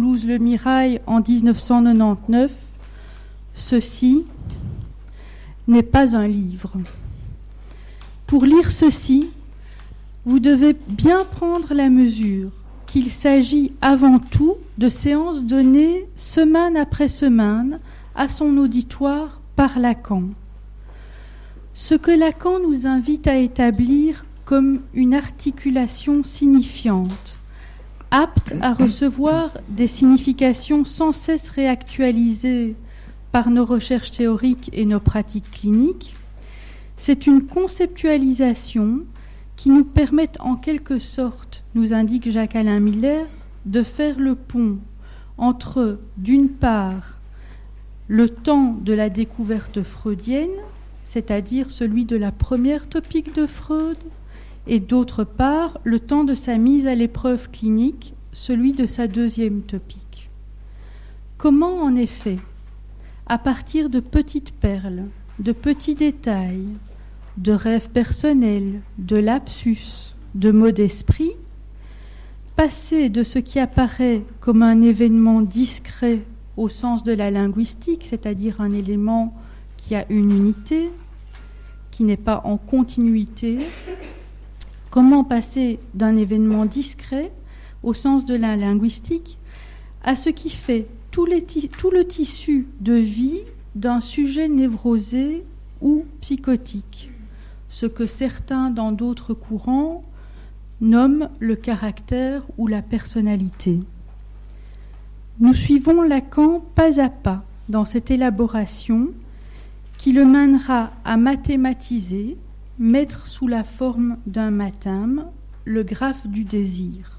Toulouse-Le Mirail en 1999, ceci n'est pas un livre. Pour lire ceci, vous devez bien prendre la mesure qu'il s'agit avant tout de séances données semaine après semaine à son auditoire par Lacan. Ce que Lacan nous invite à établir comme une articulation signifiante, apte à recevoir des significations sans cesse réactualisées par nos recherches théoriques et nos pratiques cliniques, c'est une conceptualisation qui nous permet en quelque sorte, nous indique Jacques-Alain Miller, de faire le pont entre, d'une part, le temps de la découverte freudienne, c'est-à-dire celui de la première topique de Freud, et d'autre part, le temps de sa mise à l'épreuve clinique, celui de sa deuxième topique. Comment, en effet, à partir de petites perles, de petits détails, de rêves personnels, de lapsus, de mots d'esprit, passer de ce qui apparaît comme un événement discret au sens de la linguistique, c'est-à-dire un élément qui a une unité, qui n'est pas en continuité, comment passer d'un événement discret au sens de la linguistique à ce qui fait tout le tissu de vie d'un sujet névrosé ou psychotique, ce que certains dans d'autres courants nomment le caractère ou la personnalité. Nous suivons Lacan pas à pas dans cette élaboration qui le mènera à mathématiser, mettre sous la forme d'un mathème le graphe du désir.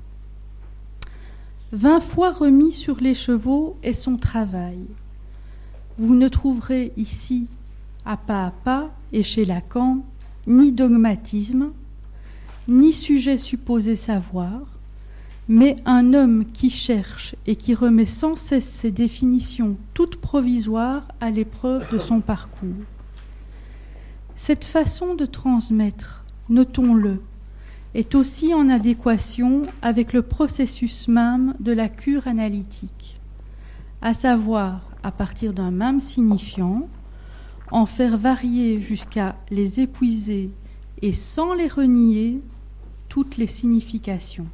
20 fois remis sur les chevaux est son travail. Vous ne trouverez ici, à pas, et chez Lacan, ni dogmatisme, ni sujet supposé savoir, mais un homme qui cherche et qui remet sans cesse ses définitions toutes provisoires à l'épreuve de son parcours. Cette façon de transmettre, notons-le, est aussi en adéquation avec le processus même de la cure analytique, à savoir, à partir d'un même signifiant, en faire varier jusqu'à les épuiser et sans les renier toutes les significations.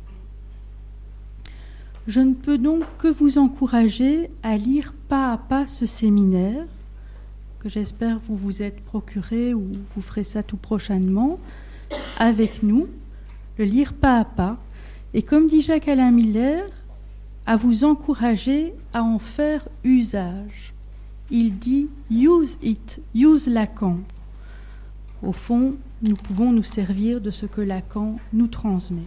Je ne peux donc que vous encourager à lire pas à pas ce séminaire, que j'espère vous vous êtes procuré ou vous ferez ça tout prochainement, avec nous, le lire pas à pas, et comme dit Jacques-Alain Miller, à vous encourager à en faire usage. Il dit « use it »,« use Lacan ». Au fond, nous pouvons nous servir de ce que Lacan nous transmet.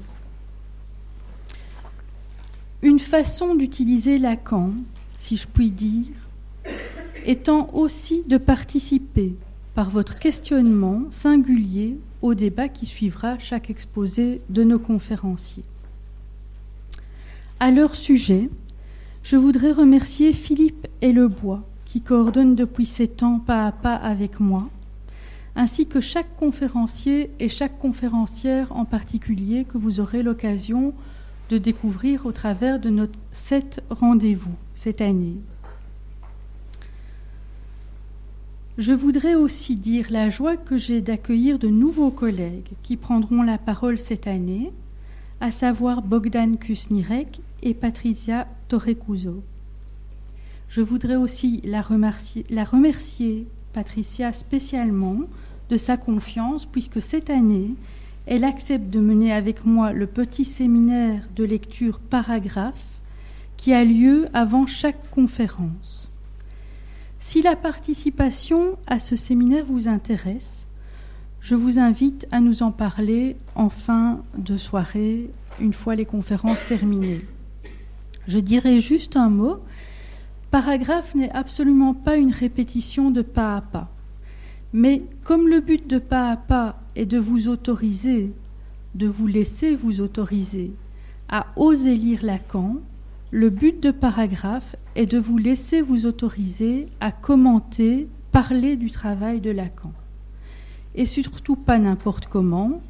Une façon d'utiliser Lacan, si je puis dire, étant aussi de participer par votre questionnement singulier au débat qui suivra chaque exposé de nos conférenciers. À leur sujet, je voudrais remercier Philippe Hellebois, qui coordonne depuis 7 ans pas à pas avec moi, ainsi que chaque conférencier et chaque conférencière en particulier que vous aurez l'occasion de découvrir au travers de nos 7 rendez-vous cette année. Je voudrais aussi dire la joie que j'ai d'accueillir de nouveaux collègues qui prendront la parole cette année, à savoir Bogdan Kusnirek et Patricia Torrecuso. Je voudrais aussi la remercier, Patricia, spécialement de sa confiance, puisque cette année, elle accepte de mener avec moi le petit séminaire de lecture paragraphe qui a lieu avant chaque conférence. Si la participation à ce séminaire vous intéresse, je vous invite à nous en parler en fin de soirée, une fois les conférences terminées. Je dirai juste un mot. Paragraphe n'est absolument pas une répétition de pas à pas. Mais comme le but de pas à pas est de vous autoriser, de vous laisser vous autoriser à oser lire Lacan, le but de paragraphe est de vous laisser vous autoriser à commenter, parler du travail de Lacan. Et surtout pas n'importe comment,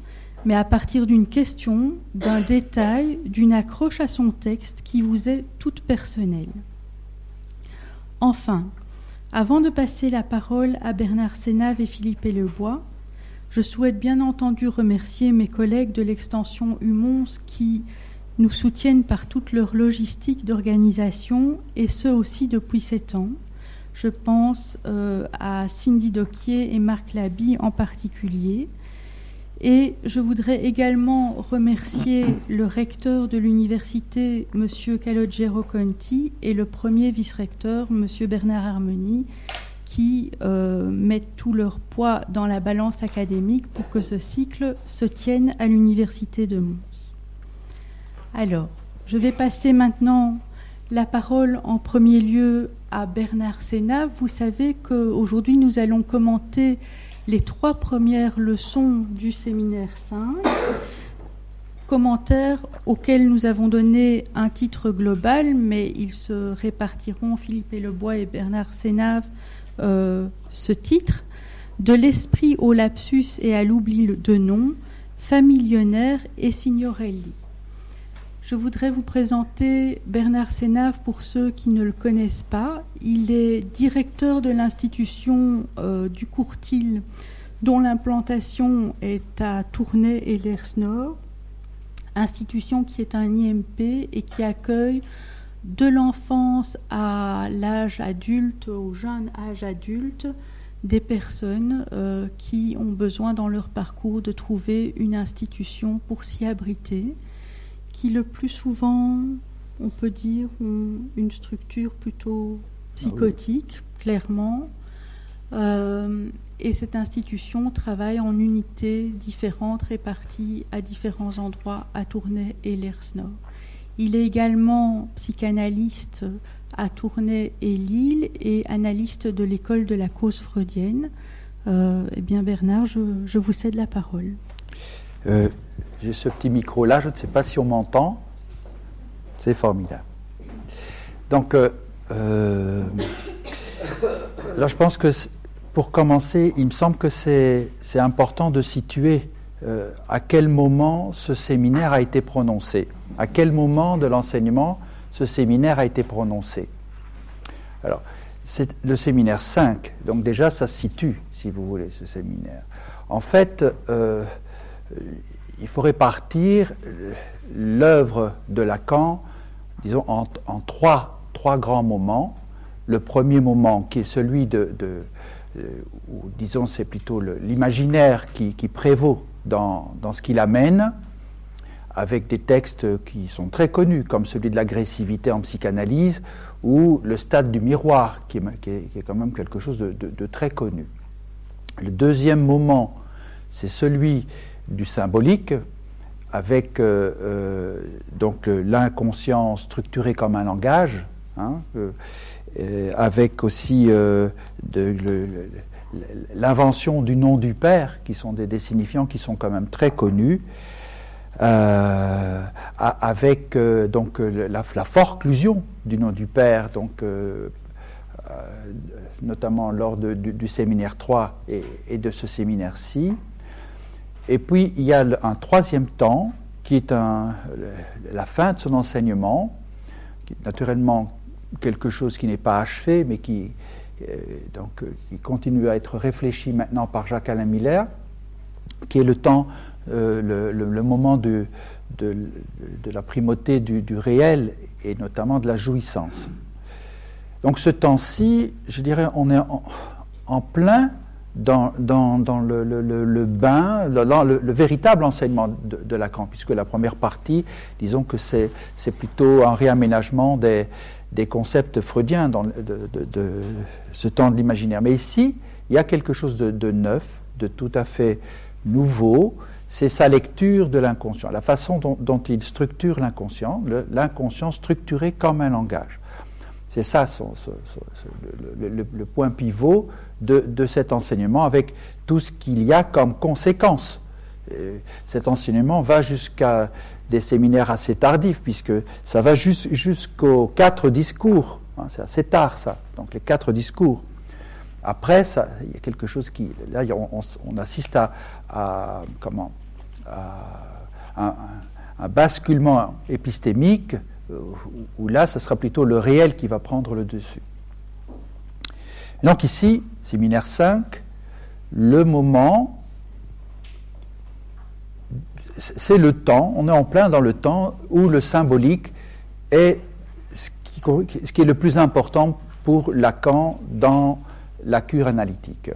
mais à partir d'une question, d'un détail, d'une accroche à son texte qui vous est toute personnelle. Enfin, avant de passer la parole à Bernard Sénave et Philippe Lebois, je souhaite bien entendu remercier mes collègues de l'extension UMONS qui nous soutiennent par toute leur logistique d'organisation, et ce aussi depuis 7 ans. Je pense à Cindy Doquier et Marc Laby en particulier. Et je voudrais également remercier le recteur de l'université, M. Calogero Conti, et le premier vice-recteur, M. Bernard Harmony, qui mettent tout leur poids dans la balance académique pour que ce cycle se tienne à l'université de Mons. Alors, je vais passer maintenant la parole en premier lieu à Bernard Sénave. Vous savez qu'aujourd'hui, nous allons commenter les 3 premières leçons du séminaire 5, commentaires auxquels nous avons donné un titre global, mais ils se répartiront, Philippe Lebois et Bernard Sénave, ce titre, de l'esprit au lapsus et à l'oubli de nom, Familionnaire et Signorelli. Je voudrais vous présenter Bernard Sénave pour ceux qui ne le connaissent pas. Il est directeur de l'institution du Courtil, dont l'implantation est à Tournai et l'Hers-Nord, institution qui est un IMP et qui accueille de l'enfance à l'âge adulte, au jeune âge adulte, des personnes qui ont besoin dans leur parcours de trouver une institution pour s'y abriter, qui le plus souvent, on peut dire, ont une structure plutôt psychotique, clairement. Et cette institution travaille en unités différentes réparties à différents endroits à Tournai et l'Hers-Nord. Il est également psychanalyste à Tournai et Lille et analyste de l'école de la cause freudienne. Eh bien Bernard, je vous cède la parole. J'ai ce petit micro-là, je ne sais pas si on m'entend. C'est formidable. Donc, là, je pense que pour commencer, il me semble que c'est important de situer à quel moment ce séminaire a été prononcé. À quel moment de l'enseignement ce séminaire a été prononcé. Alors, c'est le séminaire 5, donc déjà ça se situe, si vous voulez, ce séminaire. En fait, il faut répartir l'œuvre de Lacan, disons, en trois grands moments. Le premier moment, qui est celui où, disons, c'est plutôt l'imaginaire qui prévaut dans ce qu'il amène, avec des textes qui sont très connus, comme celui de l'agressivité en psychanalyse, ou le stade du miroir, qui est quand même quelque chose de très connu. Le deuxième moment, c'est celui du symbolique, avec donc l'inconscient structuré comme un langage, avec aussi l'invention du nom du père, qui sont des signifiants qui sont quand même très connus, avec donc la forclusion du nom du père, donc notamment lors du séminaire 3 et de ce séminaire-ci. Et puis il y a un troisième temps qui est la fin de son enseignement, qui est naturellement quelque chose qui n'est pas achevé, mais qui continue à être réfléchi maintenant par Jacques-Alain Miller, qui est le temps, le moment de la primauté du réel et notamment de la jouissance. Donc ce temps-ci, je dirais, on est en plein dans le bain, le véritable enseignement de Lacan, puisque la première partie, disons que c'est plutôt un réaménagement des concepts freudiens de ce temps de l'imaginaire. Mais ici, il y a quelque chose de neuf, de tout à fait nouveau, c'est sa lecture de l'inconscient, la façon dont il structure l'inconscient structuré comme un langage. C'est ça le point pivot de cet enseignement, avec tout ce qu'il y a comme conséquence. Cet enseignement va jusqu'à des séminaires assez tardifs, puisque ça va jusqu'aux 4 discours. C'est assez tard, ça. Donc les 4 discours. Après, il y a quelque chose qui... Là, on assiste à un basculement épistémique, où là, ce sera plutôt le réel qui va prendre le dessus. Et donc ici, séminaire 5, le moment, c'est le temps, on est en plein dans le temps où le symbolique est ce qui est le plus important pour Lacan dans la cure analytique.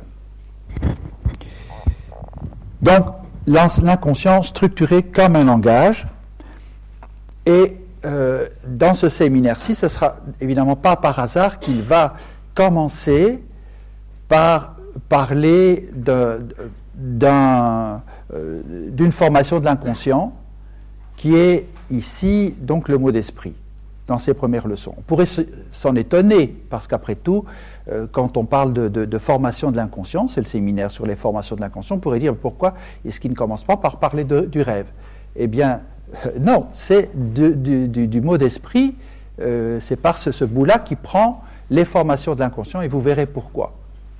Donc, l'inconscient structuré comme un langage, et dans ce séminaire-ci, ce ne sera évidemment pas par hasard qu'il va commencer par parler d'une formation de l'inconscient qui est ici donc le mot d'esprit dans ses premières leçons. On pourrait s'en étonner parce qu'après tout, quand on parle de formation de l'inconscient, c'est le séminaire sur les formations de l'inconscient, on pourrait dire pourquoi est-ce qu'il ne commence pas par parler du rêve? Eh bien, non, c'est du mot d'esprit, c'est par ce bout-là qui prend les formations de l'inconscient et vous verrez pourquoi.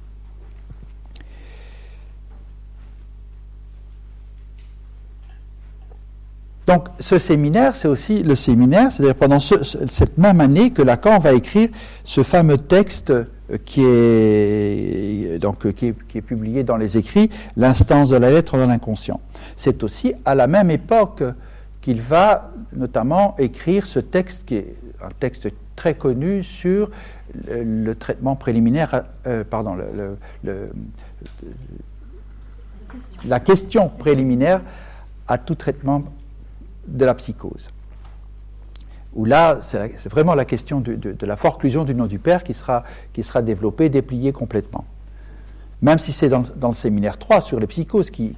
Donc, ce séminaire, c'est aussi le séminaire, c'est-à-dire pendant cette même année que Lacan va écrire ce fameux texte qui est publié dans les écrits, l'instance de la lettre dans l'inconscient. C'est aussi à la même époque qu'il va notamment écrire ce texte qui est un texte très connu sur le traitement préliminaire, la question préliminaire à tout traitement de la psychose. Où là, c'est vraiment la question de la forclusion du nom du père qui sera développée, dépliée complètement. Même si c'est dans le séminaire 3 sur les psychoses qu'il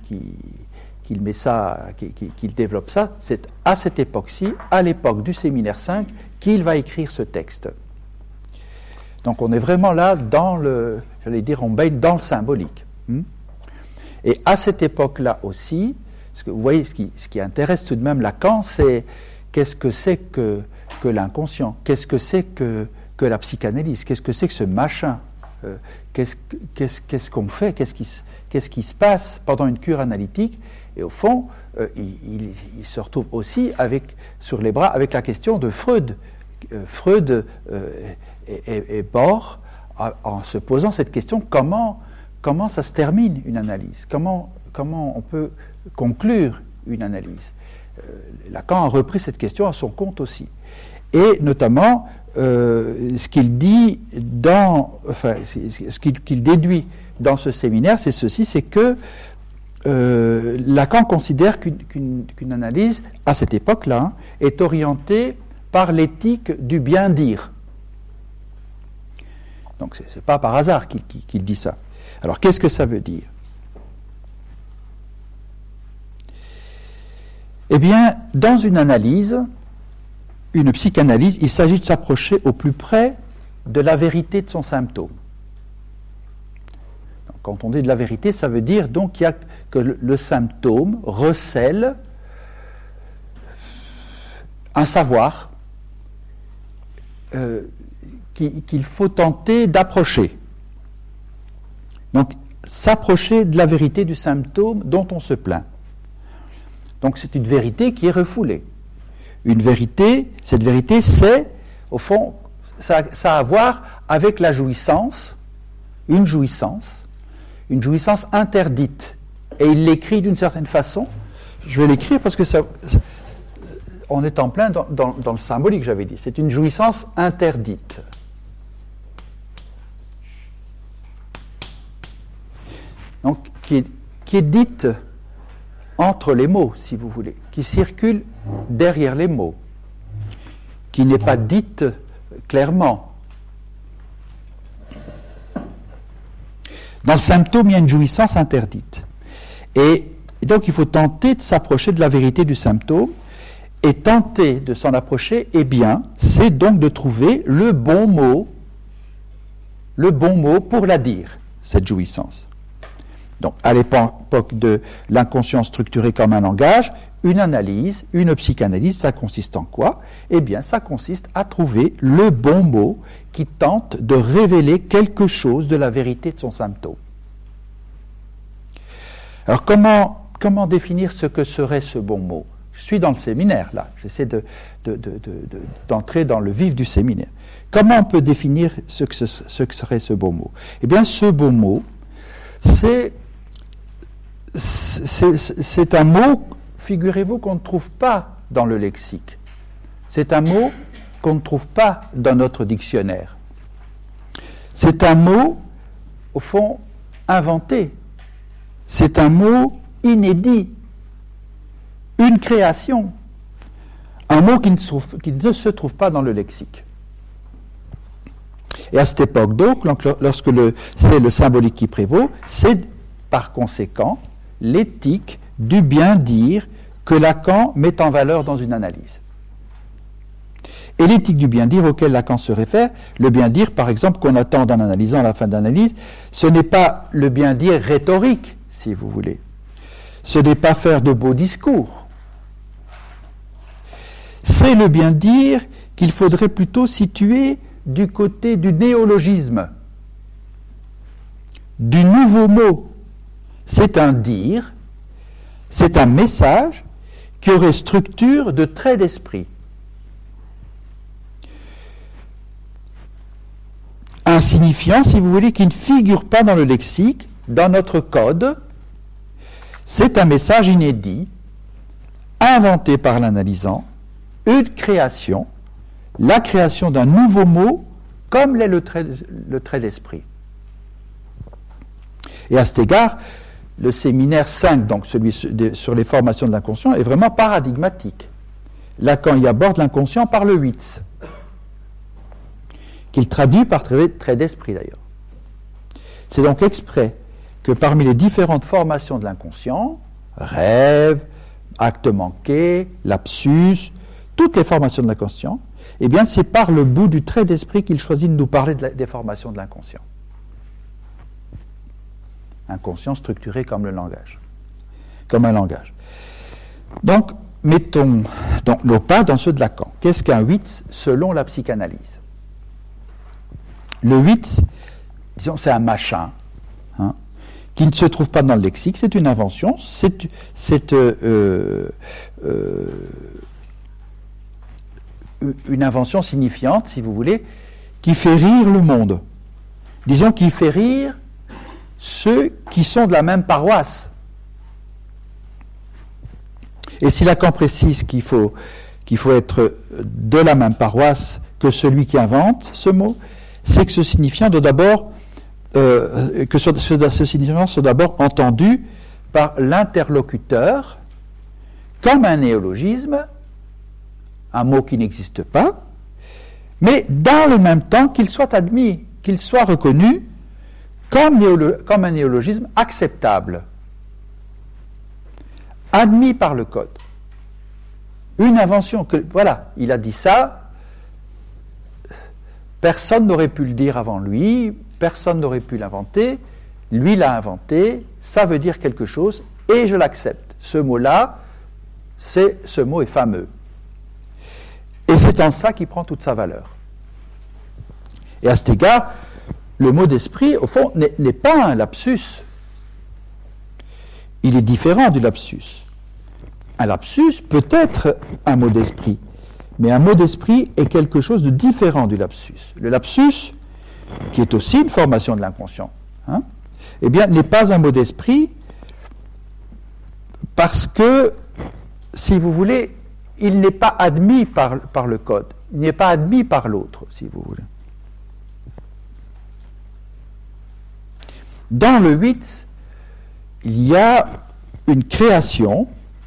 développe ça, c'est à cette époque-ci, à l'époque du séminaire 5, qu'il va écrire ce texte. Donc on est vraiment là on baigne dans le symbolique. Et à cette époque-là aussi, parce que vous voyez, ce qui intéresse tout de même Lacan, c'est qu'est-ce que c'est que l'inconscient, qu'est-ce que c'est que la psychanalyse, qu'est-ce que c'est que ce machin, qu'est-ce qu'on fait, qu'est-ce qui se passe pendant une cure analytique. Et au fond, il se retrouve aussi sur les bras avec la question de Freud. Freud et Bohr, en se posant cette question, comment ça se termine une analyse, comment on peut conclure une analyse. Lacan a repris cette question à son compte aussi. Et notamment, ce qu'il dit ce qu'il déduit dans ce séminaire, c'est ceci, c'est que Lacan considère qu'une analyse, à cette époque-là, est orientée par l'éthique du bien-dire. Donc, ce n'est pas par hasard qu'il dit ça. Alors, qu'est-ce que ça veut dire? Eh bien, dans une analyse, une psychanalyse, il s'agit de s'approcher au plus près de la vérité de son symptôme. Donc, quand on dit de la vérité, ça veut dire donc que le symptôme recèle un savoir qu'il faut tenter d'approcher. Donc, s'approcher de la vérité du symptôme dont on se plaint. Donc, c'est une vérité qui est refoulée. Cette vérité, c'est, au fond, ça a à voir avec la jouissance, une jouissance interdite. Et il l'écrit d'une certaine façon. Je vais l'écrire parce que on est en plein dans le symbolique, j'avais dit. C'est une jouissance interdite. Donc, qui est dite entre les mots, si vous voulez, qui circule derrière les mots, qui n'est pas dite clairement. Dans le symptôme, il y a une jouissance interdite. Et donc, il faut tenter de s'approcher de la vérité du symptôme, et tenter de s'en approcher, eh bien, c'est donc de trouver le bon mot pour la dire, cette jouissance. Donc, à l'époque de l'inconscient structuré comme un langage, une analyse, une psychanalyse, ça consiste en quoi? Eh bien, ça consiste à trouver le bon mot qui tente de révéler quelque chose de la vérité de son symptôme. Alors, comment comment définir ce que serait ce bon mot? Je suis dans le séminaire, là. J'essaie d'entrer dans le vif du séminaire. Comment on peut définir ce que serait ce beau mot? Eh bien, ce beau mot, c'est un mot, figurez-vous, qu'on ne trouve pas dans le lexique. C'est un mot qu'on ne trouve pas dans notre dictionnaire. C'est un mot, au fond, inventé. C'est un mot inédit. Une création. Un mot qui ne se trouve pas dans le lexique. Et à cette époque, donc, lorsque c'est le symbolique qui prévaut, c'est par conséquent l'éthique du bien-dire que Lacan met en valeur dans une analyse. Et l'éthique du bien-dire auquel Lacan se réfère, le bien-dire, par exemple, qu'on attend en analysant à la fin d'analyse, ce n'est pas le bien-dire rhétorique, si vous voulez. Ce n'est pas faire de beaux discours. C'est le bien-dire qu'il faudrait plutôt situer du côté du néologisme, du nouveau mot. C'est un dire, c'est un message qui aurait structure de trait d'esprit. Un signifiant, si vous voulez, qui ne figure pas dans le lexique, dans notre code. C'est un message inédit, inventé par l'analysant, une création, la création d'un nouveau mot, comme l'est le trait d'esprit. Et à cet égard, le séminaire 5, donc celui sur les formations de l'inconscient, est vraiment paradigmatique. Lacan y aborde l'inconscient par le Huitz, qu'il traduit par trait d'esprit d'ailleurs. C'est donc exprès que parmi les différentes formations de l'inconscient, rêve, acte manqué, lapsus, toutes les formations de l'inconscient, eh bien c'est par le bout du trait d'esprit qu'il choisit de nous parler des formations de l'inconscient. Inconscient structuré comme le langage, comme un langage. Donc, mettons donc nos pas dans ceux de Lacan. Qu'est-ce qu'un Huitz selon la psychanalyse? Le Huitz, disons, c'est un machin, hein, qui ne se trouve pas dans le lexique, c'est une invention, c'est une invention signifiante, si vous voulez, qui fait rire le monde. Disons, qui fait rire ceux qui sont de la même paroisse. Et si Lacan précise qu'il faut être de la même paroisse que celui qui invente ce mot, c'est que ce signifiant doit d'abord ce signifiant soit d'abord entendu par l'interlocuteur comme un néologisme, un mot qui n'existe pas, mais dans le même temps qu'il soit admis, qu'il soit reconnu comme un néologisme acceptable, admis par le code. Une invention, voilà, il a dit ça, personne n'aurait pu le dire avant lui, personne n'aurait pu l'inventer, lui l'a inventé, ça veut dire quelque chose, et je l'accepte. Ce mot-là, ce mot est fameux. Et c'est en ça qu'il prend toute sa valeur. Et à cet égard, le mot d'esprit, au fond, n'est pas un lapsus. Il est différent du lapsus. Un lapsus peut être un mot d'esprit, mais un mot d'esprit est quelque chose de différent du lapsus. Le lapsus, qui est aussi une formation de l'inconscient, hein, eh bien, n'est pas un mot d'esprit parce que, si vous voulez, il n'est pas admis par le code, il n'est pas admis par l'autre, si vous voulez. Dans le Huitz, il y a une création,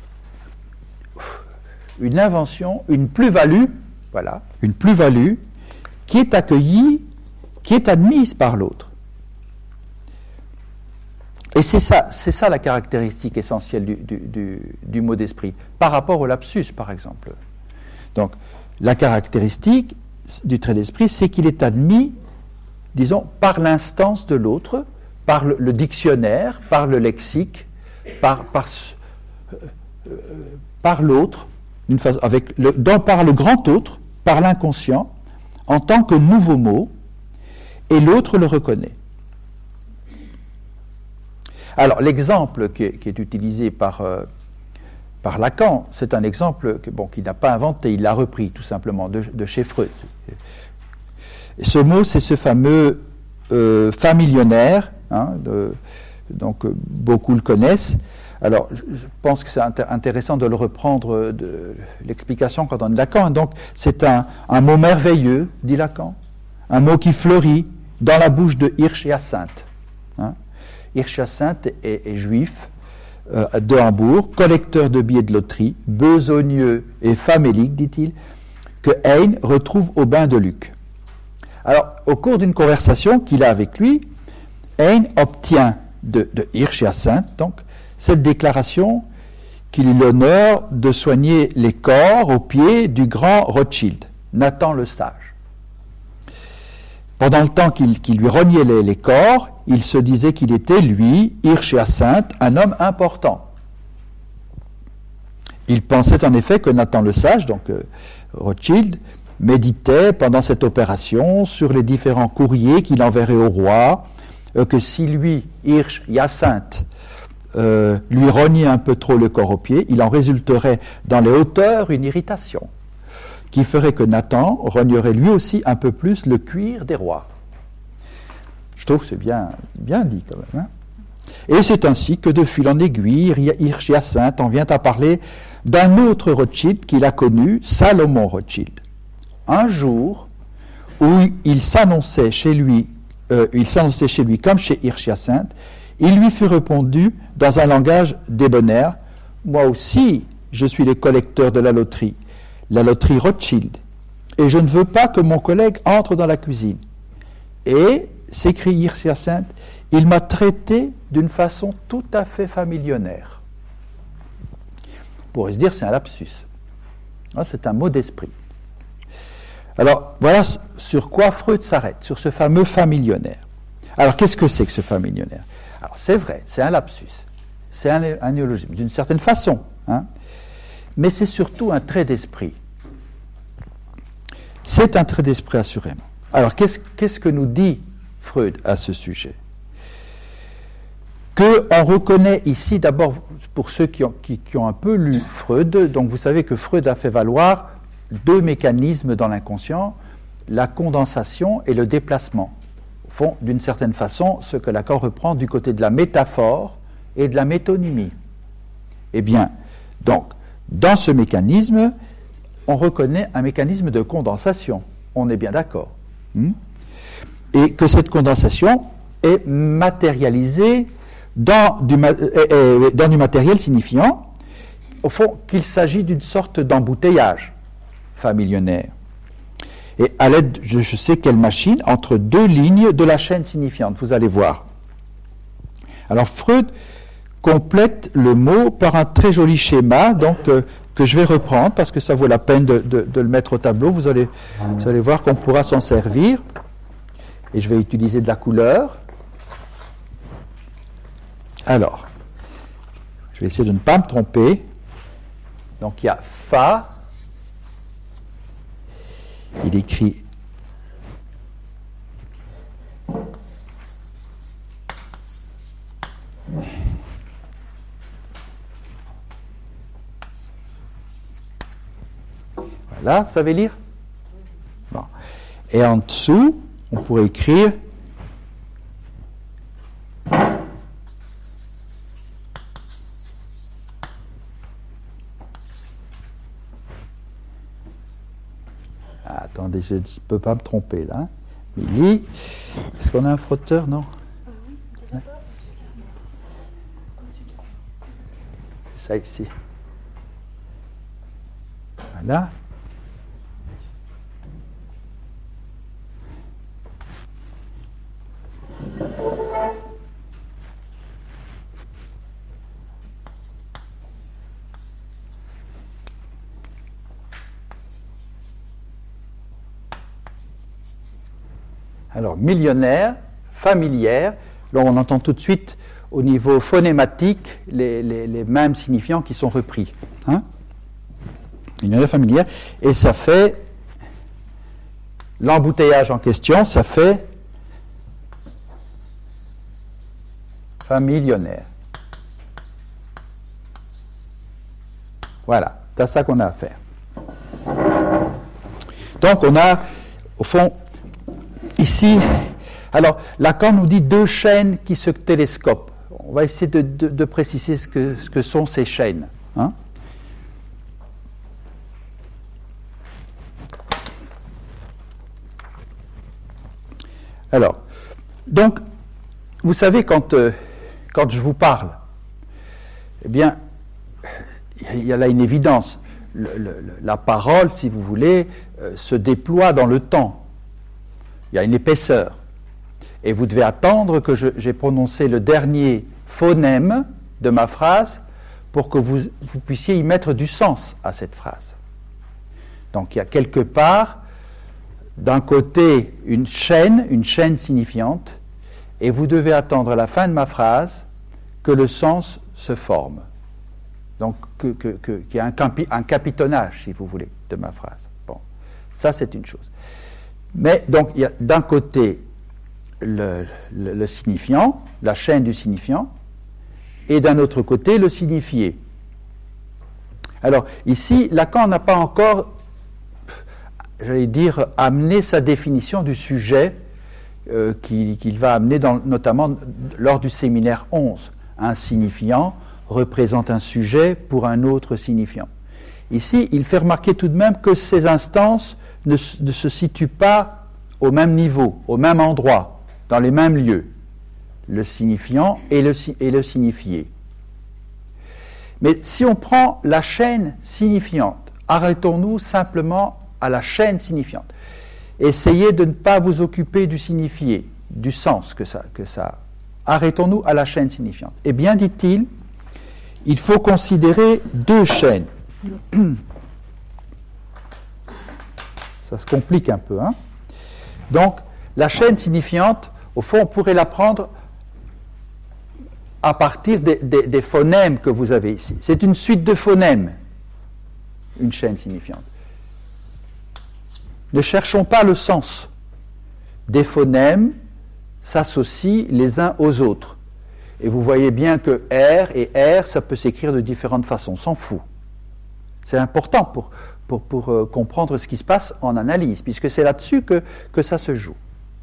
une invention, une plus-value, voilà, une plus-value qui est accueillie, qui est admise par l'autre. Et c'est ça la caractéristique essentielle du mot d'esprit, par rapport au lapsus, par exemple. Donc, la caractéristique du trait d'esprit, c'est qu'il est admis, disons, par l'instance de l'autre, par le dictionnaire, par le lexique, par l'autre, par le grand autre, par l'inconscient, en tant que nouveau mot, et l'autre le reconnaît. Alors, l'exemple qui est utilisé par Lacan, c'est un exemple qu'il n'a pas inventé, il l'a repris tout simplement de chez Freud. Et ce mot, c'est ce fameux familionnaire, donc beaucoup le connaissent. Alors, je pense que c'est intéressant de le reprendre de l'explication quand on dit Lacan. Donc, c'est un mot merveilleux, dit Lacan, un mot qui fleurit dans la bouche de Hirsch-Hyacinthe. Hirsch-Hyacinthe est juif de Hambourg, collecteur de billets de loterie, besogneux et famélique, dit-il, que Heine retrouve au bain de Luc. Alors, au cours d'une conversation qu'il a avec lui, Heine obtient de Hirsch-Hyacinthe, donc, cette déclaration qu'il eut l'honneur de soigner les corps aux pieds du grand Rothschild, Nathan le Sage. Pendant le temps qu'il lui reniait les corps, il se disait qu'il était, lui, Hirsch-Hyacinthe, un homme important. Il pensait en effet que Nathan le Sage, donc Rothschild, méditait pendant cette opération sur les différents courriers qu'il enverrait au roi, que si lui, Hirsch-Hyacinthe, lui rognait un peu trop le corps aux pieds, il en résulterait dans les hauteurs une irritation qui ferait que Nathan rognerait lui aussi un peu plus le cuir des rois. Je trouve que c'est bien dit quand même. Et c'est ainsi que de fil en aiguille, Hirsch-Hyacinthe en vient à parler d'un autre Rothschild qu'il a connu, Salomon Rothschild. Un jour où il s'annonçait chez lui comme chez Hirsch-Hyacinthe, il lui fut répondu dans un langage débonnaire, « Moi aussi, je suis le collecteur de la loterie Rothschild, et je ne veux pas que mon collègue entre dans la cuisine. » Et, s'écrie Hirsch-Hyacinthe, il m'a traité d'une façon tout à fait familionnaire. On pourrait se dire c'est un lapsus. C'est un mot d'esprit. Alors, voilà sur quoi Freud s'arrête, sur ce fameux familionnaire. Alors, qu'est-ce que c'est que ce familionnaire ? Alors, c'est vrai, c'est un lapsus, c'est un néologisme, d'une certaine façon, mais c'est surtout un trait d'esprit. C'est un trait d'esprit, assurément. Alors, qu'est-ce que nous dit Freud à ce sujet ? Qu'on reconnaît ici, d'abord, pour ceux qui ont un peu lu Freud, donc vous savez que Freud a fait valoir deux mécanismes dans l'inconscient, la condensation et le déplacement. Font d'une certaine façon ce que Lacan reprend du côté de la métaphore et de la métonymie. Eh bien, donc, dans ce mécanisme, on reconnaît un mécanisme de condensation. On est bien d'accord. Et que cette condensation est matérialisée dans du matériel signifiant, au fond, qu'il s'agit d'une sorte d'embouteillage familionnaire. Et à l'aide, je sais quelle machine, entre deux lignes de la chaîne signifiante, vous allez voir. Alors Freud complète le mot par un très joli schéma, donc que je vais reprendre parce que ça vaut la peine de le mettre au tableau. Vous allez voir qu'on pourra s'en servir. Et je vais utiliser de la couleur. Alors, je vais essayer de ne pas me tromper. Donc il y a Fa. Il écrit voilà, vous savez lire ? Bon. Et en dessous, on pourrait écrire attendez, je ne peux pas me tromper là. Milly, est-ce qu'on a un frotteur? Non. Ouais. C'est ça ici. Voilà. Alors, millionnaire, familière, là on entend tout de suite au niveau phonématique les mêmes signifiants qui sont repris. Millionnaire, familière, et ça fait l'embouteillage en question, ça fait Familionnaire. Voilà, c'est à ça qu'on a affaire. Donc on a, au fond, ici, alors Lacan nous dit deux chaînes qui se télescopent. On va essayer de préciser ce que sont ces chaînes. Hein. Alors, donc, vous savez, quand je vous parle, eh bien, il y a là une évidence. La parole, si vous voulez, se déploie dans le temps. Il y a une épaisseur. Et vous devez attendre que j'ai prononcé le dernier phonème de ma phrase pour que vous puissiez y mettre du sens à cette phrase. Donc il y a quelque part, d'un côté, une chaîne signifiante, et vous devez attendre à la fin de ma phrase que le sens se forme. Donc qu'il y a un capitonnage, si vous voulez, de ma phrase. Bon, ça c'est une chose. Mais donc il y a d'un côté le signifiant, la chaîne du signifiant, et d'un autre côté le signifié. Alors ici, Lacan n'a pas encore, j'allais dire, amené sa définition du sujet qu'il va amener notamment lors du séminaire 11. Un signifiant représente un sujet pour un autre signifiant. Ici, il fait remarquer tout de même que ces instances ne se situent pas au même niveau, au même endroit, dans les mêmes lieux, le signifiant et le signifié. Mais si on prend la chaîne signifiante, arrêtons-nous simplement à la chaîne signifiante. Essayez de ne pas vous occuper du signifié, du sens que ça. Arrêtons-nous à la chaîne signifiante. Eh bien, dit-il, il faut considérer deux chaînes. Ça se complique un peu, hein? Donc, la chaîne signifiante, au fond, on pourrait la prendre à partir des phonèmes que vous avez ici. C'est une suite de phonèmes, une chaîne signifiante. Ne cherchons pas le sens. Des phonèmes s'associent les uns aux autres. Et vous voyez bien que R et R, ça peut s'écrire de différentes façons, on s'en fout. C'est important pour comprendre ce qui se passe en analyse, puisque c'est là-dessus que ça se joue.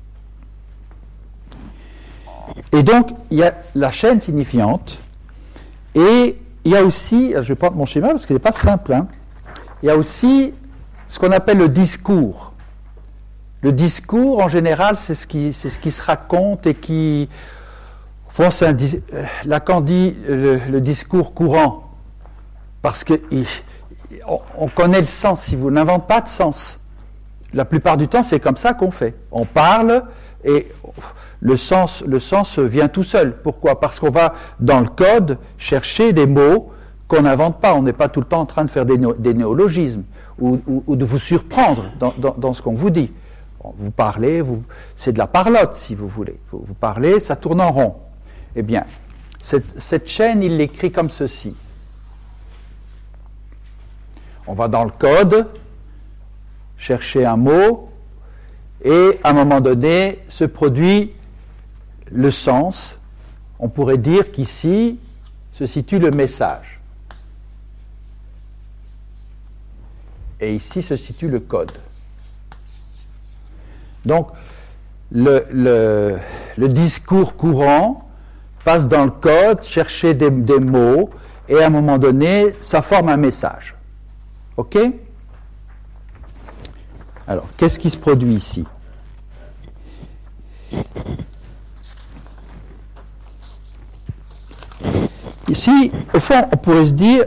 Et donc, il y a la chaîne signifiante, et il y a aussi, je vais prendre mon schéma parce qu'il n'est pas simple, hein, il y a aussi ce qu'on appelle le discours. Le discours, en général, c'est ce qui se raconte et qui... Bon, Lacan dit le discours courant, parce qu'on connaît le sens. Si vous n'inventez pas de sens, la plupart du temps, c'est comme ça qu'on fait. On parle et le sens vient tout seul. Pourquoi ? Parce qu'on va, dans le code, chercher des mots qu'on n'invente pas. On n'est pas tout le temps en train de faire des néologismes ou de vous surprendre dans ce qu'on vous dit. Vous parlez, c'est de la parlotte, si vous voulez. Vous parlez, ça tourne en rond. Eh bien, cette chaîne, il l'écrit comme ceci. On va dans le code, chercher un mot, et à un moment donné, se produit le sens. On pourrait dire qu'ici se situe le message. Et ici se situe le code. Donc, le discours courant passe dans le code, chercher des mots, et à un moment donné, ça forme un message. OK ? Alors, qu'est-ce qui se produit ici ? Ici, au fond, on pourrait se dire,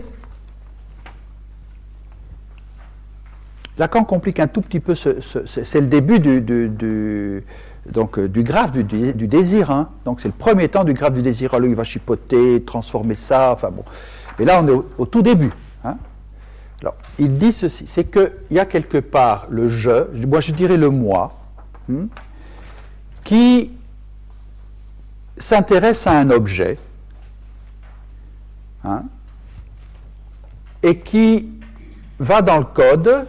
Lacan complique un tout petit peu, c'est le début du graphe du désir. Hein. Donc c'est le premier temps du graphe du désir. Alors il va chipoter, transformer ça, enfin bon. Mais là on est au tout début. Hein. Alors il dit ceci, c'est qu'il y a quelque part le moi je dirais le moi, qui s'intéresse à un objet, hein, et qui va dans le code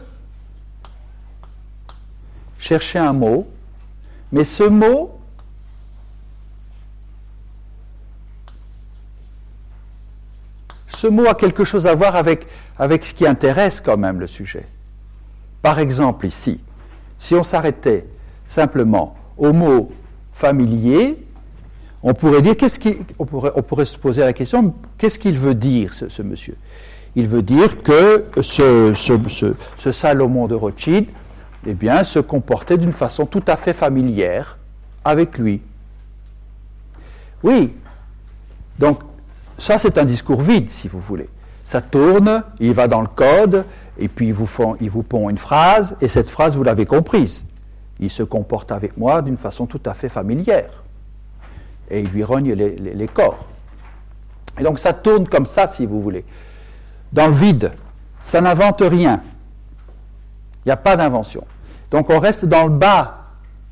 chercher un mot, mais ce mot ce mot a quelque chose à voir avec ce qui intéresse quand même le sujet. Par exemple ici, si on s'arrêtait simplement au mot familier, on pourrait dire, on pourrait se poser la question, qu'est-ce qu'il veut dire ce monsieur? Il veut dire que ce Salomon de Rothschild, eh bien, se comportait d'une façon tout à fait familière avec lui. Oui, donc ça c'est un discours vide, si vous voulez. Ça tourne, il va dans le code, et puis il vous pond une phrase, et cette phrase, vous l'avez comprise. Il se comporte avec moi d'une façon tout à fait familière. Et il lui rogne les corps. Et donc ça tourne comme ça, si vous voulez. Dans le vide, ça n'invente rien. Il n'y a pas d'invention. Donc on reste dans le bas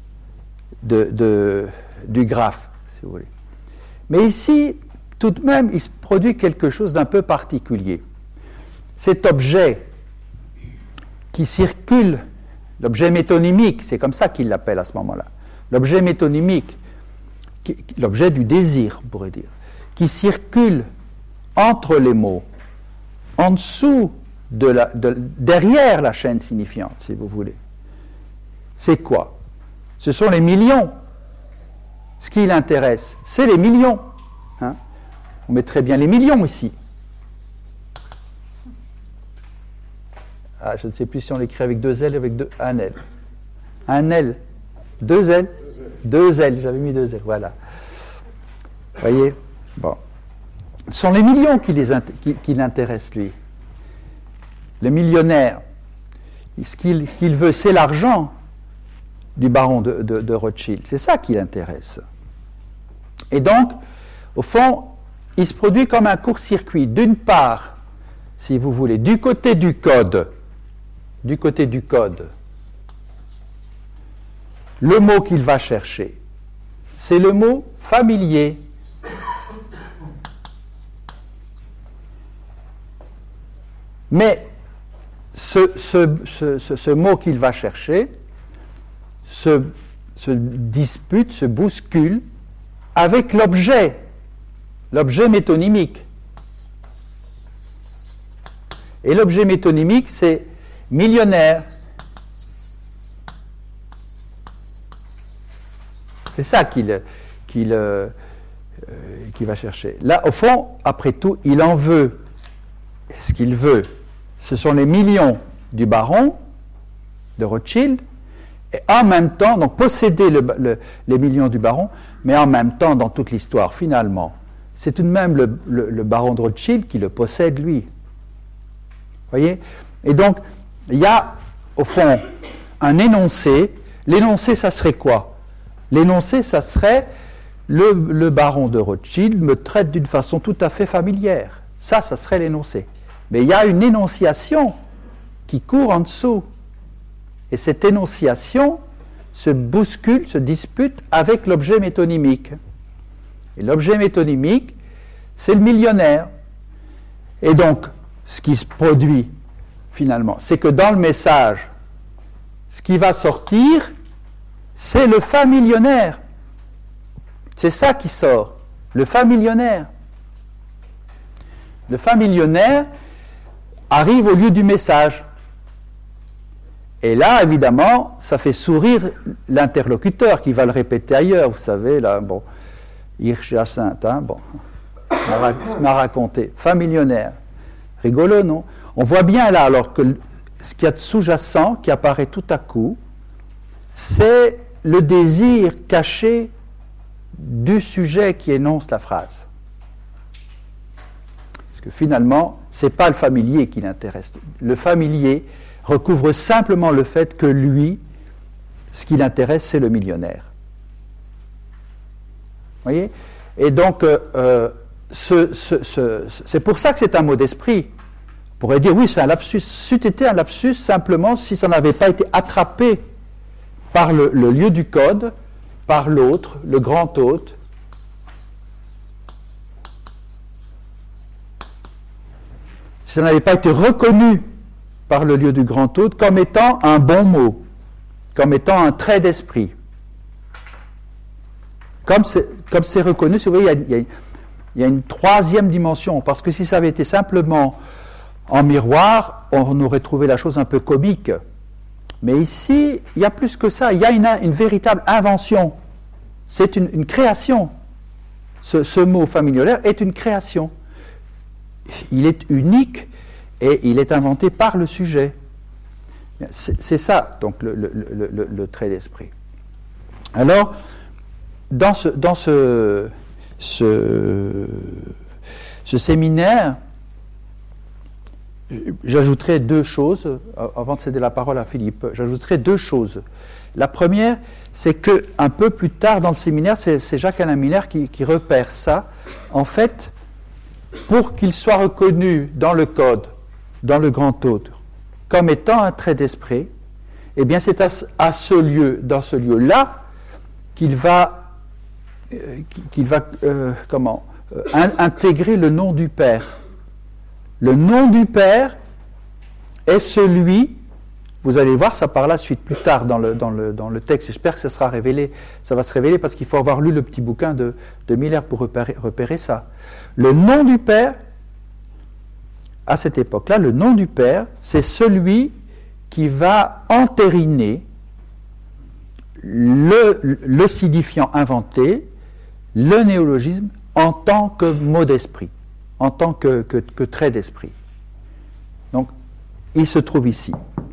du graphe, si vous voulez. Mais ici, tout de même, il se produit quelque chose d'un peu particulier. Cet objet qui circule, l'objet métonymique, c'est comme ça qu'il l'appelle à ce moment-là, l'objet métonymique, l'objet du désir, on pourrait dire, qui circule entre les mots, en dessous, derrière la chaîne signifiante, si vous voulez. C'est quoi? Ce sont les millions. Ce qui l'intéresse, c'est les millions. Hein? On met très bien les millions ici. Ah, je ne sais plus si on l'écrit avec 2 L ou avec un L. Un L. 2 L. 2 L, j'avais mis 2 L, voilà. Vous voyez? Bon. Ce sont les millions qui l'intéressent, lui. Le millionnaire, ce qu'il veut, c'est l'argent du baron de Rothschild. C'est ça qui l'intéresse. Et donc, au fond, il se produit comme un court-circuit. D'une part, si vous voulez, du côté du code, le mot qu'il va chercher, c'est le mot familier. Mais ce mot qu'il va chercher se dispute, se bouscule avec l'objet métonymique. Et l'objet métonymique, c'est millionnaire. C'est ça qu'il va chercher. Là, au fond, après tout, il en veut. Ce qu'il veut, ce sont les millions du baron de Rothschild, et en même temps, donc posséder les millions du baron, mais en même temps, dans toute l'histoire, finalement, c'est tout de même le baron de Rothschild qui le possède, lui. Vous voyez? Et donc, il y a, au fond, un énoncé. L'énoncé, ça serait quoi? L'énoncé, ça serait le baron de Rothschild me traite d'une façon tout à fait familière. Ça serait l'énoncé. Mais il y a une énonciation qui court en dessous. Et cette énonciation se bouscule, se dispute avec l'objet métonymique. Et l'objet métonymique, c'est le millionnaire. Et donc, ce qui se produit, finalement, c'est que dans le message, ce qui va sortir, c'est le familionnaire. C'est ça qui sort, le familionnaire. Le familionnaire arrive au lieu du message. Et là, évidemment, ça fait sourire l'interlocuteur qui va le répéter ailleurs. Vous savez, là, bon, Hirsch-Jacinthe, hein, bon, m'a raconté. Familionnaire. Rigolo, non? On voit bien là, alors que ce qu'il y a de sous-jacent, qui apparaît tout à coup, c'est le désir caché du sujet qui énonce la phrase. Parce que finalement, ce n'est pas le familier qui l'intéresse. Le familier recouvre simplement le fait que lui, ce qui l'intéresse, c'est le millionnaire. Vous voyez? Et donc, c'est pour ça que c'est un mot d'esprit. On pourrait dire, oui, c'est un lapsus. C'eût été un lapsus simplement si ça n'avait pas été attrapé par le lieu du code, par l'autre, le grand hôte. Si ça n'avait pas été reconnu par le lieu du grand hôte comme étant un bon mot, comme étant un trait d'esprit. Comme c'est reconnu, vous voyez, Il y a une troisième dimension, parce que si ça avait été simplement en miroir, on aurait trouvé la chose un peu comique. Mais ici, il y a plus que ça, il y a une véritable invention. C'est une création. Ce mot familiolaire est une création. Il est unique et il est inventé par le sujet. C'est ça, donc, le trait d'esprit. Alors, dans ce séminaire, j'ajouterai deux choses, avant de céder la parole à Philippe, j'ajouterai deux choses. La première, c'est qu'un peu plus tard dans le séminaire, c'est Jacques-Alain Miller qui repère ça. En fait, pour qu'il soit reconnu dans le code, dans le grand autre, comme étant un trait d'esprit, eh bien c'est à ce lieu, dans ce lieu-là, qu'il va intégrer le nom du Père. Le nom du Père est celui, vous allez voir ça par la suite, plus tard dans le texte, j'espère que ça va se révéler parce qu'il faut avoir lu le petit bouquin de Miller pour repérer ça. Le nom du Père, à cette époque-là, le nom du Père, c'est celui qui va entériner le signifiant inventé, le néologisme, en tant que mot d'esprit, en tant que trait d'esprit. Donc, il se trouve ici.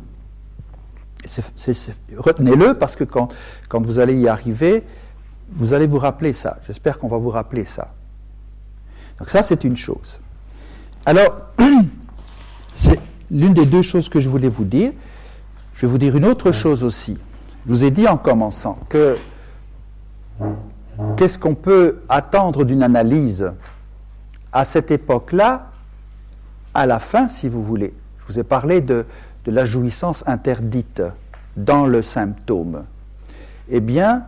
Retenez-le, parce que quand vous allez y arriver, vous allez vous rappeler ça. J'espère qu'on va vous rappeler ça. Donc ça, c'est une chose. Alors, c'est l'une des deux choses que je voulais vous dire. Je vais vous dire une autre chose aussi. Je vous ai dit en commençant que qu'est-ce qu'on peut attendre d'une analyse à cette époque-là, à la fin, si vous voulez. Je vous ai parlé de la jouissance interdite dans le symptôme. Eh bien,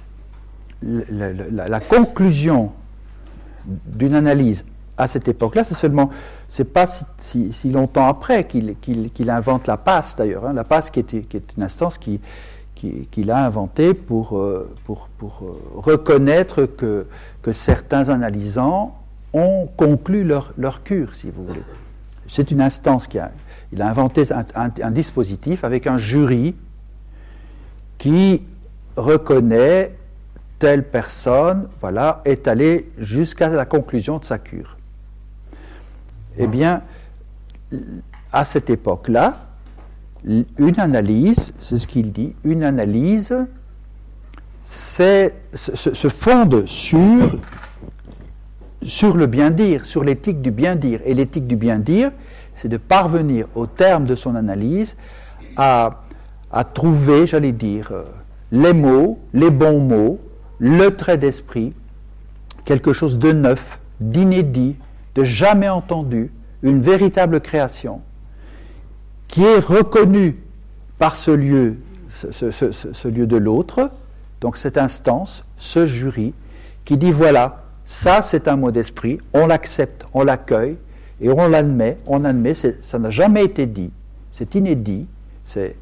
la conclusion d'une analyse à cette époque-là, c'est pas si longtemps après qu'il invente la passe d'ailleurs, hein, la passe qui est une instance qu'il a inventée pour reconnaître que certains analysants ont conclu leur cure, si vous voulez. C'est une instance il a inventé un dispositif avec un jury qui reconnaît telle personne, voilà, est allée jusqu'à la conclusion de sa cure. Eh bien, à cette époque-là, une analyse, c'est ce qu'il dit, une analyse se fonde sur le bien-dire, sur l'éthique du bien-dire. Et l'éthique du bien-dire, c'est de parvenir au terme de son analyse à trouver, j'allais dire, les mots, les bons mots, le trait d'esprit, quelque chose de neuf, d'inédit, de jamais entendu, une véritable création, qui est reconnue par ce lieu de l'autre, donc cette instance, ce jury, qui dit voilà, ça c'est un mot d'esprit, on l'accepte, on l'accueille, et on l'admet, ça n'a jamais été dit, c'est inédit, c'est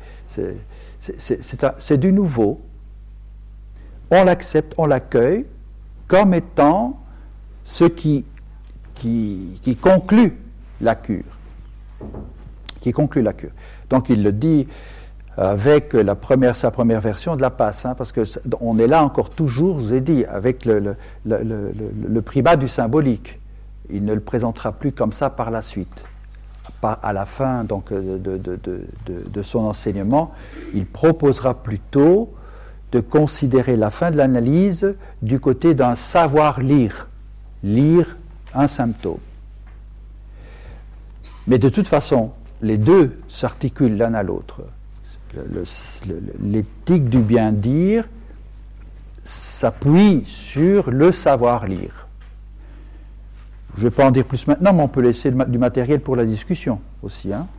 du nouveau, on l'accepte, on l'accueille, comme étant ce qui conclut la cure. Qui conclut la cure. Donc il le dit avec sa première version de la passe, hein, parce qu'on est là encore toujours, je vous ai dit, avec le primat du symbolique. Il ne le présentera plus comme ça par la suite. À la fin donc, de son enseignement, il proposera plutôt de considérer la fin de l'analyse du côté d'un savoir lire un symptôme. Mais de toute façon, les deux s'articulent l'un à l'autre. L'éthique du bien-dire s'appuie sur le savoir lire. Je ne vais pas en dire plus maintenant, mais on peut laisser du matériel pour la discussion aussi. Hein.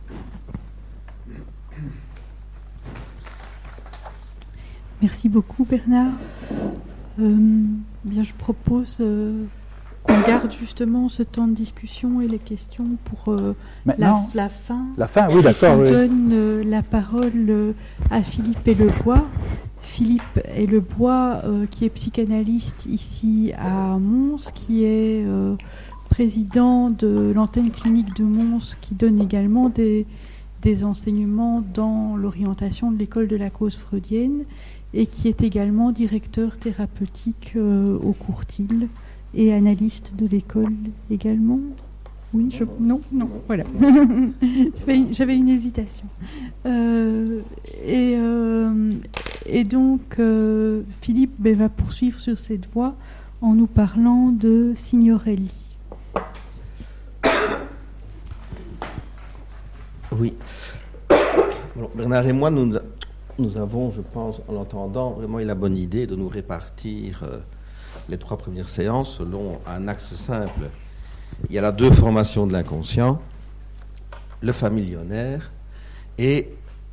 Merci beaucoup, Bernard. Bien, je propose qu'on garde justement ce temps de discussion et les questions pour la fin. La fin, oui, d'accord. On oui. donne la parole à Philippe Pellevoix. Philippe Hellebois, qui est psychanalyste ici à Mons, qui est président de l'antenne clinique de Mons, qui donne également des enseignements dans l'orientation de l'école de la cause freudienne, et qui est également directeur thérapeutique au Courtil et analyste de l'école également. Oui, non, voilà. J'avais une hésitation. Et donc, Philippe va poursuivre sur cette voie en nous parlant de Signorelli. Oui. Alors, Bernard et moi, nous avons, je pense, en l'entendant, vraiment eu la bonne idée de nous répartir les 3 premières séances selon un axe simple. Il y a la 2 formations de l'inconscient, le familionnaire, et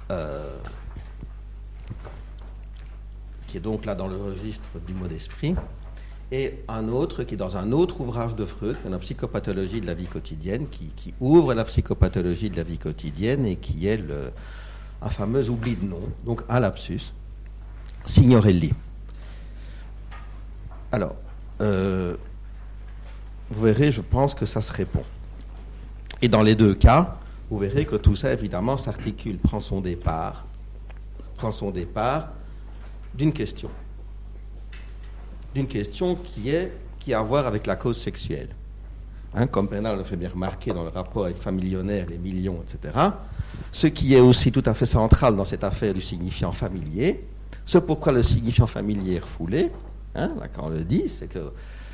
qui est donc là dans le registre du mot d'esprit, et un autre qui est dans un autre ouvrage de Freud, la psychopathologie de la vie quotidienne, qui ouvre la psychopathologie de la vie quotidienne et qui est un fameux oubli de nom, donc un lapsus, Signorelli. Alors, vous verrez, je pense que ça se répond. Et dans les 2 cas, vous verrez que tout ça, évidemment, s'articule, prend son départ d'une question. D'une question qui a à voir avec la cause sexuelle. Comme Bernard le fait bien remarquer dans le rapport avec familionnaire, les millions, etc. Ce qui est aussi tout à fait central dans cette affaire du signifiant familier, ce pourquoi le signifiant familier est refoulé, là, quand on le dit, c'est que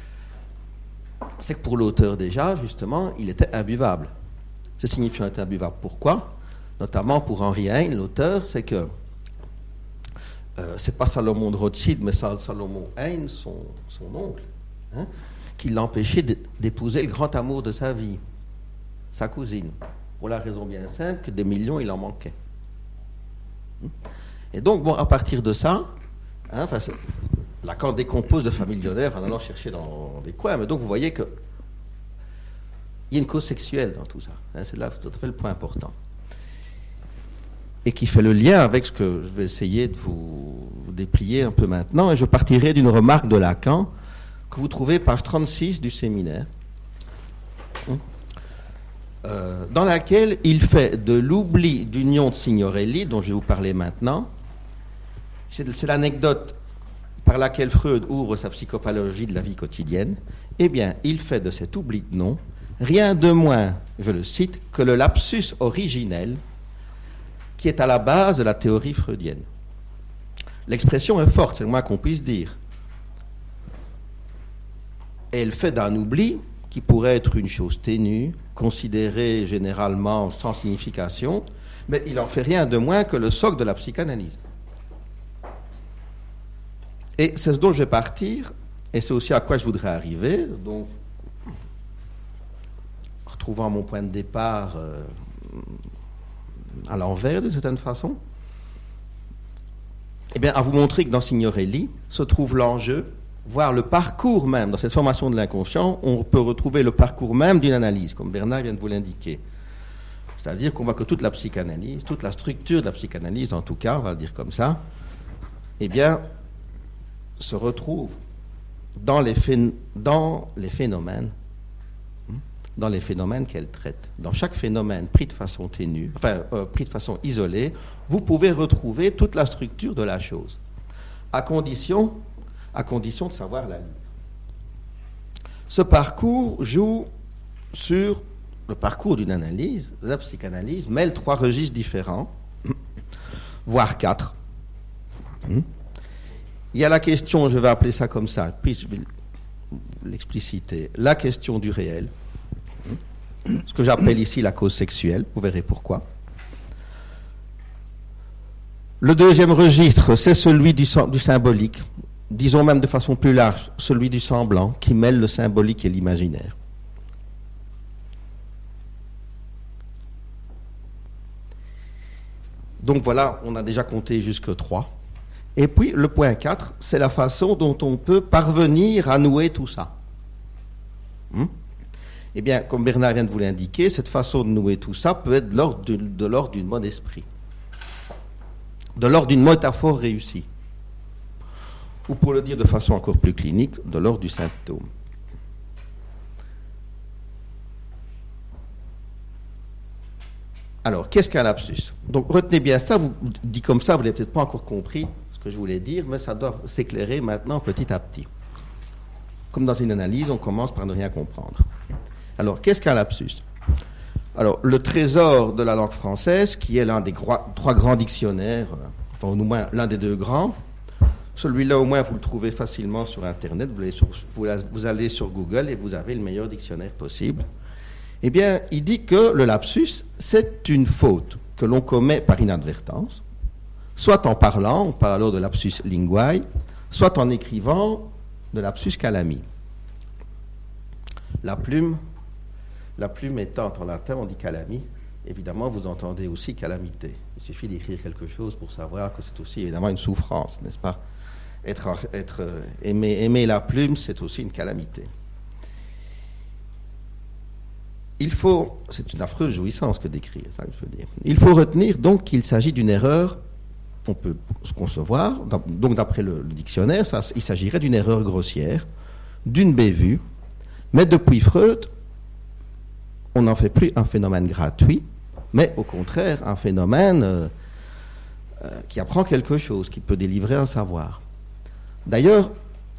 pour l'auteur déjà, justement, il était imbuvable. Ce signifiant était imbuvable. Pourquoi ? Notamment pour Henri Heine, l'auteur, c'est que c'est pas Salomon de Rothschild, mais Salomon Heine, son oncle, qui l'empêchait d'épouser le grand amour de sa vie, sa cousine, pour la raison bien simple que des millions, il en manquait. Et donc, à partir de ça, Lacan décompose de familionnaire en allant chercher dans des coins, mais donc vous voyez qu'il y a une cause sexuelle dans tout ça. C'est là tout à fait le point important. Et qui fait le lien avec ce que je vais essayer de vous déplier un peu maintenant. Et je partirai d'une remarque de Lacan que vous trouvez page 36 du séminaire, dans laquelle il fait de l'oubli d'union de Signorelli, dont je vais vous parler maintenant. C'est l'anecdote par laquelle Freud ouvre sa psychopathologie de la vie quotidienne. Eh bien, il fait de cet oubli de nom rien de moins, je le cite, que le lapsus originel qui est à la base de la théorie freudienne. L'expression est forte, c'est le moins qu'on puisse dire. Et elle fait d'un oubli, qui pourrait être une chose ténue, considérée généralement sans signification, mais il n'en fait rien de moins que le socle de la psychanalyse. Et c'est ce dont je vais partir, et c'est aussi à quoi je voudrais arriver, donc, retrouvant mon point de départ à l'envers, d'une certaine façon, eh bien, à vous montrer que dans Signorelli se trouve l'enjeu, voire le parcours même, dans cette formation de l'inconscient, on peut retrouver le parcours même d'une analyse, comme Bernard vient de vous l'indiquer. C'est-à-dire qu'on voit que toute la psychanalyse, toute la structure de la psychanalyse, en tout cas, on va le dire comme ça, eh bien, se retrouve dans les phénomènes qu'elle traite. Dans chaque phénomène pris de façon ténue, pris de façon isolée, vous pouvez retrouver toute la structure de la chose, à condition de savoir la lire. Ce parcours joue sur le parcours d'une analyse. La psychanalyse mêle 3 registres différents, voire 4. Il y a la question, je vais appeler ça comme ça, puis je vais l'expliciter, la question du réel, ce que j'appelle ici la cause sexuelle, vous verrez pourquoi. Le deuxième registre, c'est celui du symbolique, disons même de façon plus large, celui du semblant, qui mêle le symbolique et l'imaginaire. Donc voilà, on a déjà compté jusque 3. Et puis, le point 4, c'est la façon dont on peut parvenir à nouer tout ça. Eh bien, comme Bernard vient de vous l'indiquer, cette façon de nouer tout ça peut être de l'ordre d'une mode esprit, de l'ordre d'une métaphore réussie. ou pour le dire de façon encore plus clinique, de l'ordre du symptôme. Alors, qu'est-ce qu'un lapsus? Donc, retenez bien ça, dit comme ça, vous n'avez peut-être pas encore compris ce que je voulais dire, mais ça doit s'éclairer maintenant petit à petit. Comme dans une analyse, on commence par ne rien comprendre. Alors, qu'est-ce qu'un lapsus? Alors, le trésor de la langue française, qui est l'un des trois grands dictionnaires, enfin, au moins l'un des deux grands, celui-là, au moins, vous le trouvez facilement sur Internet, vous allez sur Google et vous avez le meilleur dictionnaire possible. Eh bien, il dit que le lapsus, c'est une faute que l'on commet par inadvertance, soit en parlant, on parle alors de lapsus linguae, soit en écrivant, de lapsus calami. La plume étant en latin, on dit calami. Évidemment, vous entendez aussi calamité. Il suffit d'écrire quelque chose pour savoir que c'est aussi évidemment une souffrance, n'est-ce pas? Aimer la plume, c'est aussi une calamité. C'est une affreuse jouissance que d'écrire, ça que je veux dire. Il faut retenir donc qu'il s'agit d'une erreur, on peut se concevoir, donc d'après le dictionnaire, il s'agirait d'une erreur grossière, d'une bévue, mais depuis Freud, on n'en fait plus un phénomène gratuit, mais au contraire un phénomène qui apprend quelque chose, qui peut délivrer un savoir. D'ailleurs,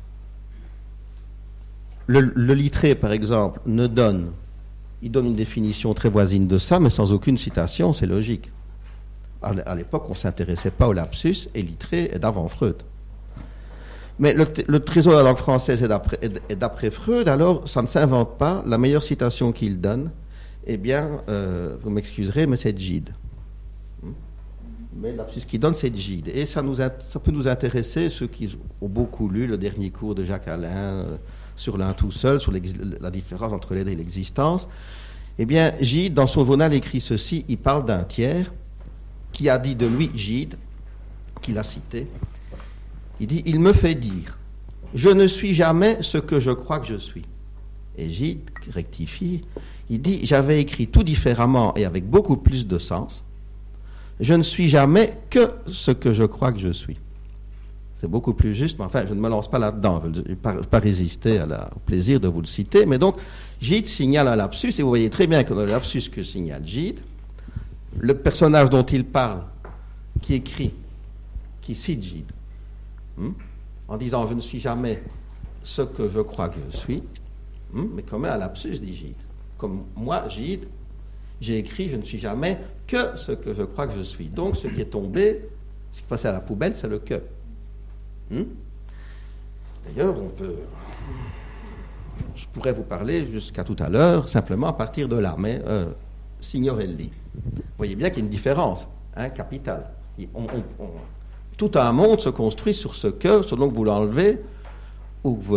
le Littré, par exemple, il donne une définition très voisine de ça, mais sans aucune citation, c'est logique. À l'époque, on ne s'intéressait pas au lapsus, et Littré est d'avant Freud. Mais le trésor de la langue française est d'après Freud, alors ça ne s'invente pas. La meilleure citation qu'il donne, eh bien, vous m'excuserez, mais c'est Gide. Mais le lapsus qu'il donne, c'est Gide. Et ça peut nous intéresser, ceux qui ont beaucoup lu le dernier cours de Jacques Alain, sur l'un tout seul, sur la différence entre l'être et l'existence. Eh bien, Gide, dans son journal, écrit ceci, il parle d'un tiers qui a dit de lui, Gide, qu'il a cité, il dit « Il me fait dire, je ne suis jamais ce que je crois que je suis. » Et Gide rectifie, il dit « J'avais écrit tout différemment et avec beaucoup plus de sens. Je ne suis jamais que ce que je crois que je suis. » C'est beaucoup plus juste, mais enfin, je ne me lance pas là-dedans. Je ne vais pas résister au plaisir de vous le citer. Mais donc, Gide signale un lapsus, et vous voyez très bien que dans le lapsus que signale Gide, le personnage dont il parle, qui écrit, qui cite Gide, en disant « Je ne suis jamais ce que je crois que je suis », mais commet un lapsus, dit Gide. Comme moi, Gide, j'ai écrit « Je ne suis jamais que ce que je crois que je suis ». Donc, ce qui est tombé, ce qui est passé à la poubelle, c'est le « que ». D'ailleurs, je pourrais vous parler jusqu'à tout à l'heure, simplement à partir de là, mais Signorelli. Vous voyez bien qu'il y a une différence, capitale. Tout un monde se construit sur ce que, selon que vous l'enlevez ou que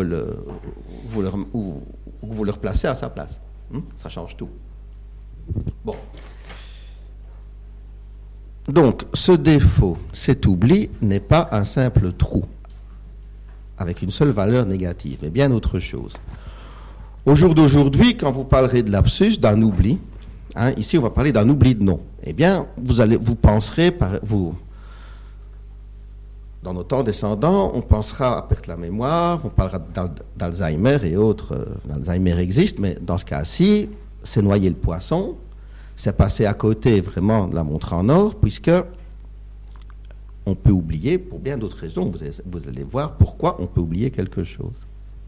vous le replacez à sa place. Ça change tout. Bon. Donc, ce défaut, cet oubli, n'est pas un simple trou avec une seule valeur négative, mais bien autre chose. Au jour d'aujourd'hui, quand vous parlerez de lapsus, d'un oubli, ici on va parler d'un oubli de nom, eh bien, vous penserez, dans nos temps descendants, on pensera à perte de la mémoire, on parlera d'Alzheimer et autres. L'Alzheimer existe, mais dans ce cas-ci, c'est noyer le poisson, c'est passer à côté vraiment de la montre en or, puisque on peut oublier pour bien d'autres raisons. Vous allez voir pourquoi on peut oublier quelque chose.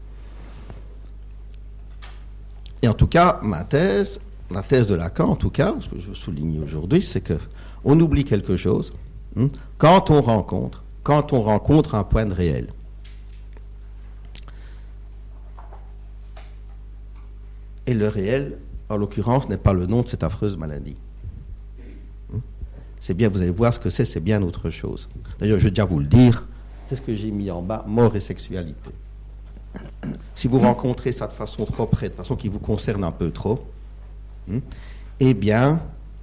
Et en tout cas, la thèse de Lacan, en tout cas, ce que je veux souligner aujourd'hui, c'est qu'on oublie quelque chose quand on rencontre un point de réel. Et le réel, en l'occurrence, n'est pas le nom de cette affreuse maladie. C'est bien, vous allez voir ce que c'est bien autre chose. D'ailleurs, je vais déjà vous le dire, c'est ce que j'ai mis en bas, mort et sexualité. Si vous rencontrez ça de façon trop près, de façon qui vous concerne un peu trop, eh bien,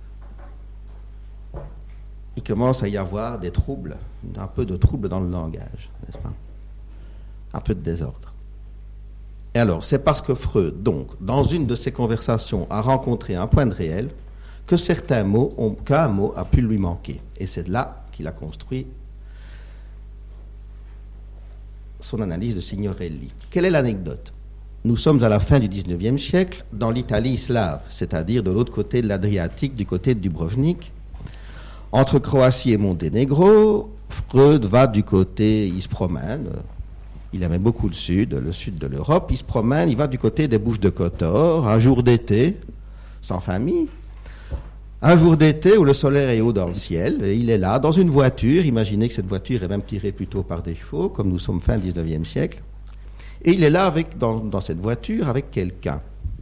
il commence à y avoir des troubles, un peu de troubles dans le langage, n'est-ce pas? Un peu de désordre. Et alors, c'est parce que Freud, donc, dans une de ses conversations, a rencontré un point de réel, qu'un mot a pu lui manquer. Et c'est là qu'il a construit son analyse de Signorelli. Quelle est l'anecdote ? Nous sommes à la fin du XIXe siècle dans l'Italie slave, c'est-à-dire de l'autre côté de l'Adriatique, du côté de Dubrovnik. Entre Croatie et Monténégro, Freud va du côté, il se promène, il aimait beaucoup le sud de l'Europe, il se promène, il va du côté des Bouches de Kotor, un jour d'été, sans famille, un jour d'été où le soleil est haut dans le ciel, et il est là, dans une voiture, imaginez que cette voiture est même tirée plutôt par des chevaux, comme nous sommes fin 19e siècle, et il est là dans cette voiture avec quelqu'un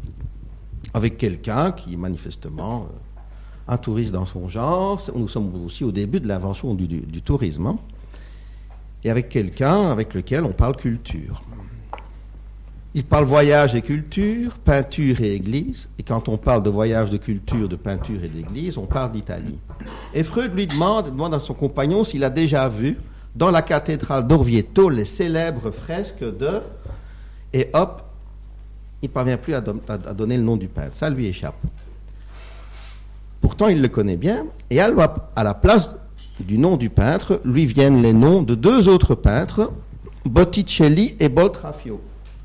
qui manifestement un touriste dans son genre. Nous sommes aussi au début de l'invention du tourisme, hein, et avec quelqu'un avec lequel on parle culture. Il parle voyage et culture, peinture et église, et quand on parle de voyage, de culture, de peinture et d'église, on parle d'Italie. Et Freud lui demande à son compagnon s'il a déjà vu dans la cathédrale d'Orvieto les célèbres fresques de... Et hop, il ne parvient plus à donner le nom du peintre. Ça lui échappe. Pourtant, il le connaît bien. Et à la place du nom du peintre, lui viennent les noms de deux autres peintres, Botticelli et Boltraffio.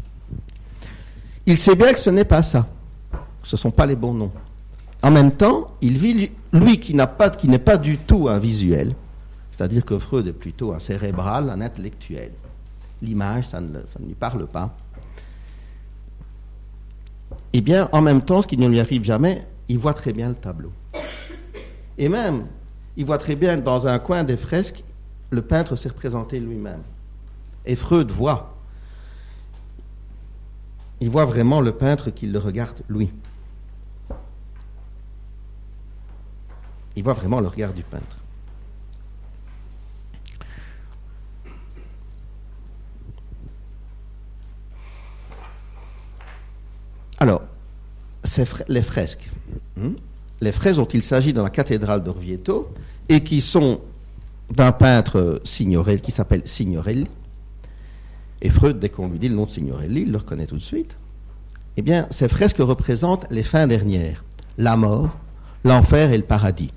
Il sait bien que ce n'est pas ça. Ce ne sont pas les bons noms. En même temps, il vit, lui qui n'est pas du tout un visuel, c'est-à-dire que Freud est plutôt un cérébral, un intellectuel. L'image, ça ne lui parle pas. Eh bien, en même temps, ce qui ne lui arrive jamais, il voit très bien le tableau. Et même, il voit très bien dans un coin des fresques, le peintre s'est représenté lui-même. Et Freud voit. Il voit vraiment le peintre qui le regarde, lui. Il voit vraiment le regard du peintre. Alors, les fresques. Les fresques dont il s'agit dans la cathédrale d'Orvieto et qui sont d'un peintre Signorelli, qui s'appelle Signorelli. Et Freud, dès qu'on lui dit le nom de Signorelli, il le reconnaît tout de suite. Eh bien, ces fresques représentent les fins dernières, la mort, l'enfer et le paradis.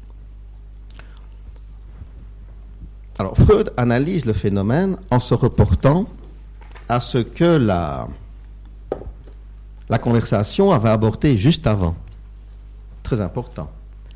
Alors, Freud analyse le phénomène en se reportant à ce que la conversation avait abordé juste avant. Très important.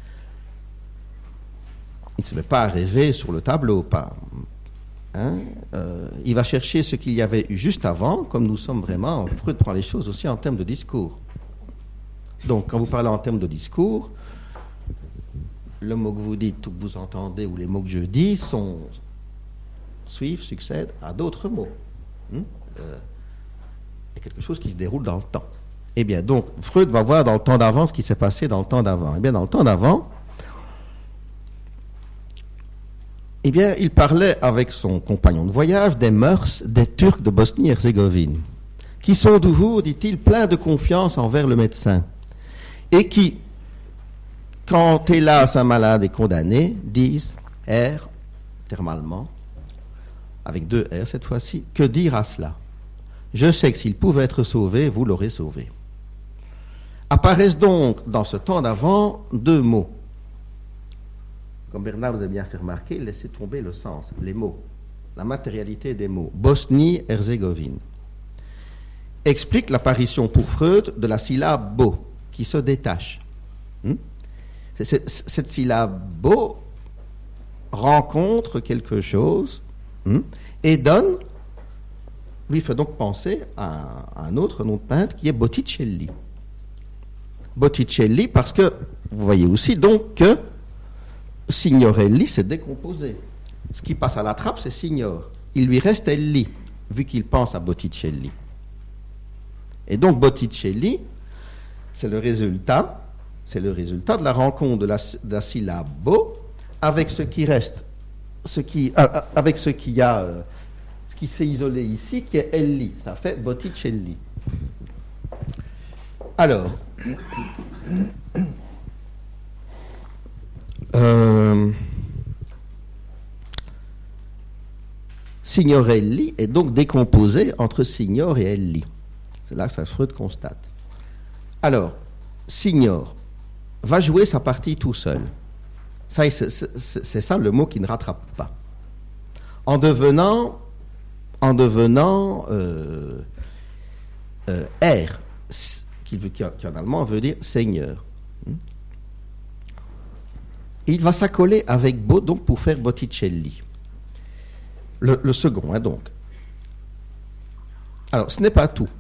Il ne se met pas à rêver sur le tableau, pas. Hein? Il va chercher ce qu'il y avait eu juste avant, comme nous sommes vraiment. Freud prend les choses aussi en termes de discours. Donc, quand vous parlez en termes de discours, le mot que vous dites ou que vous entendez, ou les mots que je dis, succèdent à d'autres mots. Il y a quelque chose qui se déroule dans le temps. Eh bien, donc, Freud va voir dans le temps d'avant ce qui s'est passé dans le temps d'avant. Eh bien, dans le temps d'avant, eh bien, il parlait avec son compagnon de voyage des mœurs des Turcs de Bosnie-Herzégovine, qui sont toujours, dit-il, pleins de confiance envers le médecin, et qui, quand hélas un malade est condamné, disent R, terme allemand, avec deux R cette fois-ci, que dire à cela ? Je sais que s'il pouvait être sauvé, vous l'aurez sauvé. Apparaissent donc dans ce temps d'avant deux mots. Comme Bernard vous a bien fait remarquer, laissez tomber le sens, les mots, la matérialité des mots. Bosnie-Herzégovine explique l'apparition pour Freud de la syllabe bo, qui se détache. Cette syllabe bo rencontre quelque chose et lui fait donc penser à un autre nom de peintre qui est Botticelli. Botticelli parce que, vous voyez aussi donc que Signorelli s'est décomposé. Ce qui passe à la trappe, c'est Signor. Il lui reste Elli, vu qu'il pense à Botticelli. Et donc Botticelli, c'est le résultat de la rencontre de la syllabe bo avec ce qui reste, avec ce qui s'est isolé ici, qui est Elli. Ça fait Botticelli. Alors, Signorelli est donc décomposé entre Signor et Elli. C'est là que Freud constate. Alors, Signor va jouer sa partie tout seul. Ça, c'est ça le mot qui ne rattrape pas. En devenant en devenant Herr, qui en allemand veut dire Seigneur. Et il va s'accoler avec Beau donc pour faire Botticelli. Le second, donc. Alors, ce n'est pas tout.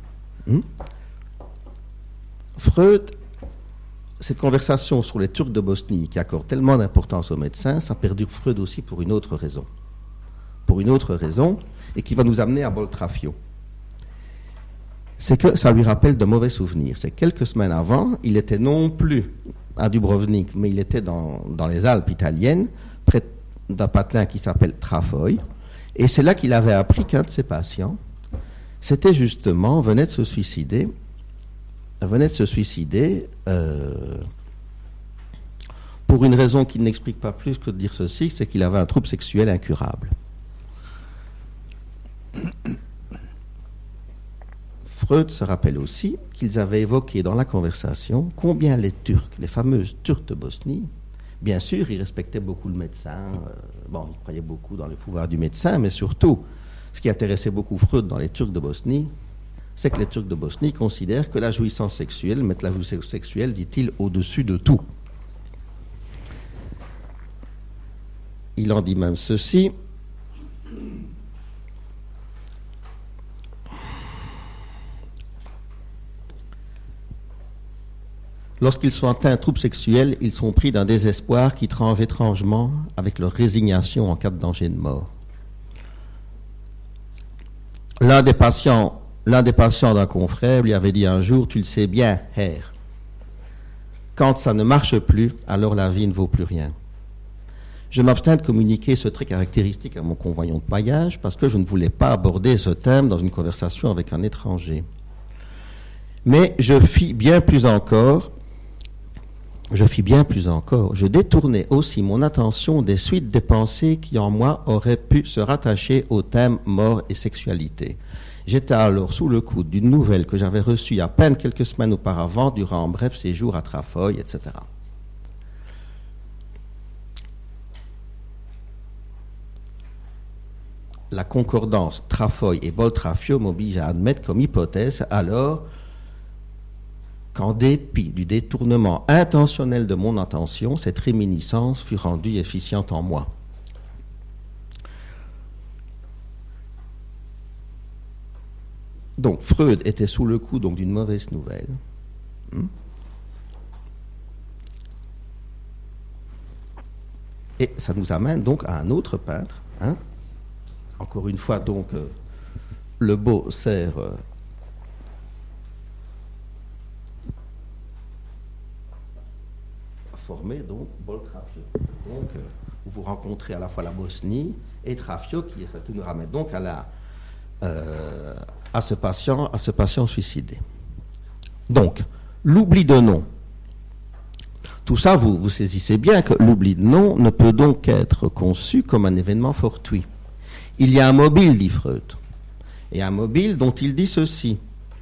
Freud, cette conversation sur les Turcs de Bosnie qui accorde tellement d'importance aux médecins, ça perdure Freud aussi pour une autre raison. Pour une autre raison, et qui va nous amener à Boltrafio. C'est que ça lui rappelle de mauvais souvenirs. C'est quelques semaines avant, il était non plus à Dubrovnik, mais il était dans les Alpes italiennes, près d'un patelin qui s'appelle Trafoi, et c'est là qu'il avait appris qu'un de ses patients, c'était justement, venait de se suicider pour une raison qui n'explique pas plus que de dire ceci, c'est qu'il avait un trouble sexuel incurable. Freud se rappelle aussi qu'ils avaient évoqué dans la conversation combien les Turcs, les fameuses Turcs de Bosnie, bien sûr, ils respectaient beaucoup le médecin, ils croyaient beaucoup dans le pouvoir du médecin, mais surtout, ce qui intéressait beaucoup Freud dans les Turcs de Bosnie, c'est que les Turcs de Bosnie considèrent que la jouissance sexuelle, mettent la jouissance sexuelle, dit-il, au-dessus de tout. Il en dit même ceci. Lorsqu'ils sont atteints d'un trouble sexuel, ils sont pris d'un désespoir qui tranche étrangement avec leur résignation en cas de danger de mort. L'un des patients d'un confrère lui avait dit un jour, « Tu le sais bien, Herr, quand ça ne marche plus, alors la vie ne vaut plus rien. » Je m'abstiens de communiquer ce trait caractéristique à mon compagnon de paillage parce que je ne voulais pas aborder ce thème dans une conversation avec un étranger. Mais je fis bien plus encore. Je détournai aussi mon attention des suites des pensées qui en moi auraient pu se rattacher au thème mort et sexualité. J'étais alors sous le coup d'une nouvelle que j'avais reçue à peine quelques semaines auparavant durant un bref séjour à Trafoi, etc. La concordance Trafoi et Boltrafio m'oblige à admettre comme hypothèse alors qu'en dépit du détournement intentionnel de mon attention, cette réminiscence fut rendue efficiente en moi. Donc, Freud était sous le coup d'une mauvaise nouvelle. Et ça nous amène donc à un autre peintre. Encore une fois, donc, le beau sert formé donc Boltrafio. Donc, où vous rencontrez à la fois la Bosnie et Trafio qui nous ramène donc à ce patient suicidé. Donc, l'oubli de nom. Tout ça, vous saisissez bien que l'oubli de nom ne peut donc être conçu comme un événement fortuit. Il y a un mobile, dit Freud, et un mobile dont il dit ceci.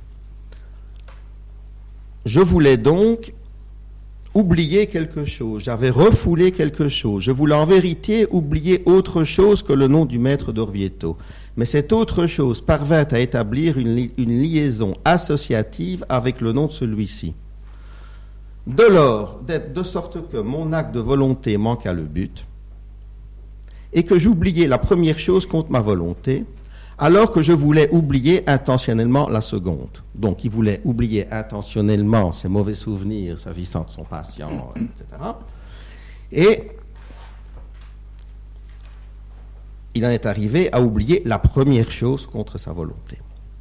Je voulais donc oublier quelque chose, j'avais refoulé quelque chose, je voulais en vérité oublier autre chose que le nom du maître d'Orvieto. Mais cette autre chose parvint à établir une liaison associative avec le nom de celui-ci. De sorte que mon acte de volonté manqua le but, et que j'oubliais la première chose contre ma volonté, alors que je voulais oublier intentionnellement la seconde. Donc, il voulait oublier intentionnellement ses mauvais souvenirs s'agissant de son patient, etc. Et il en est arrivé à oublier la première chose contre sa volonté.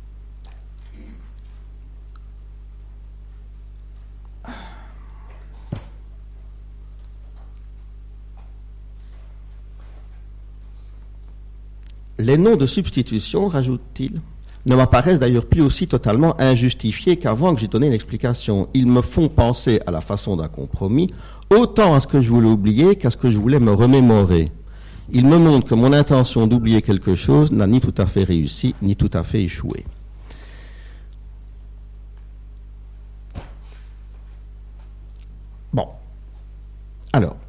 Les noms de substitution, rajoute-t-il, ne m'apparaissent d'ailleurs plus aussi totalement injustifiés qu'avant que j'ai donné l'explication. Ils me font penser à la façon d'un compromis, autant à ce que je voulais oublier qu'à ce que je voulais me remémorer. Ils me montrent que mon intention d'oublier quelque chose n'a ni tout à fait réussi, ni tout à fait échoué. Bon. Alors.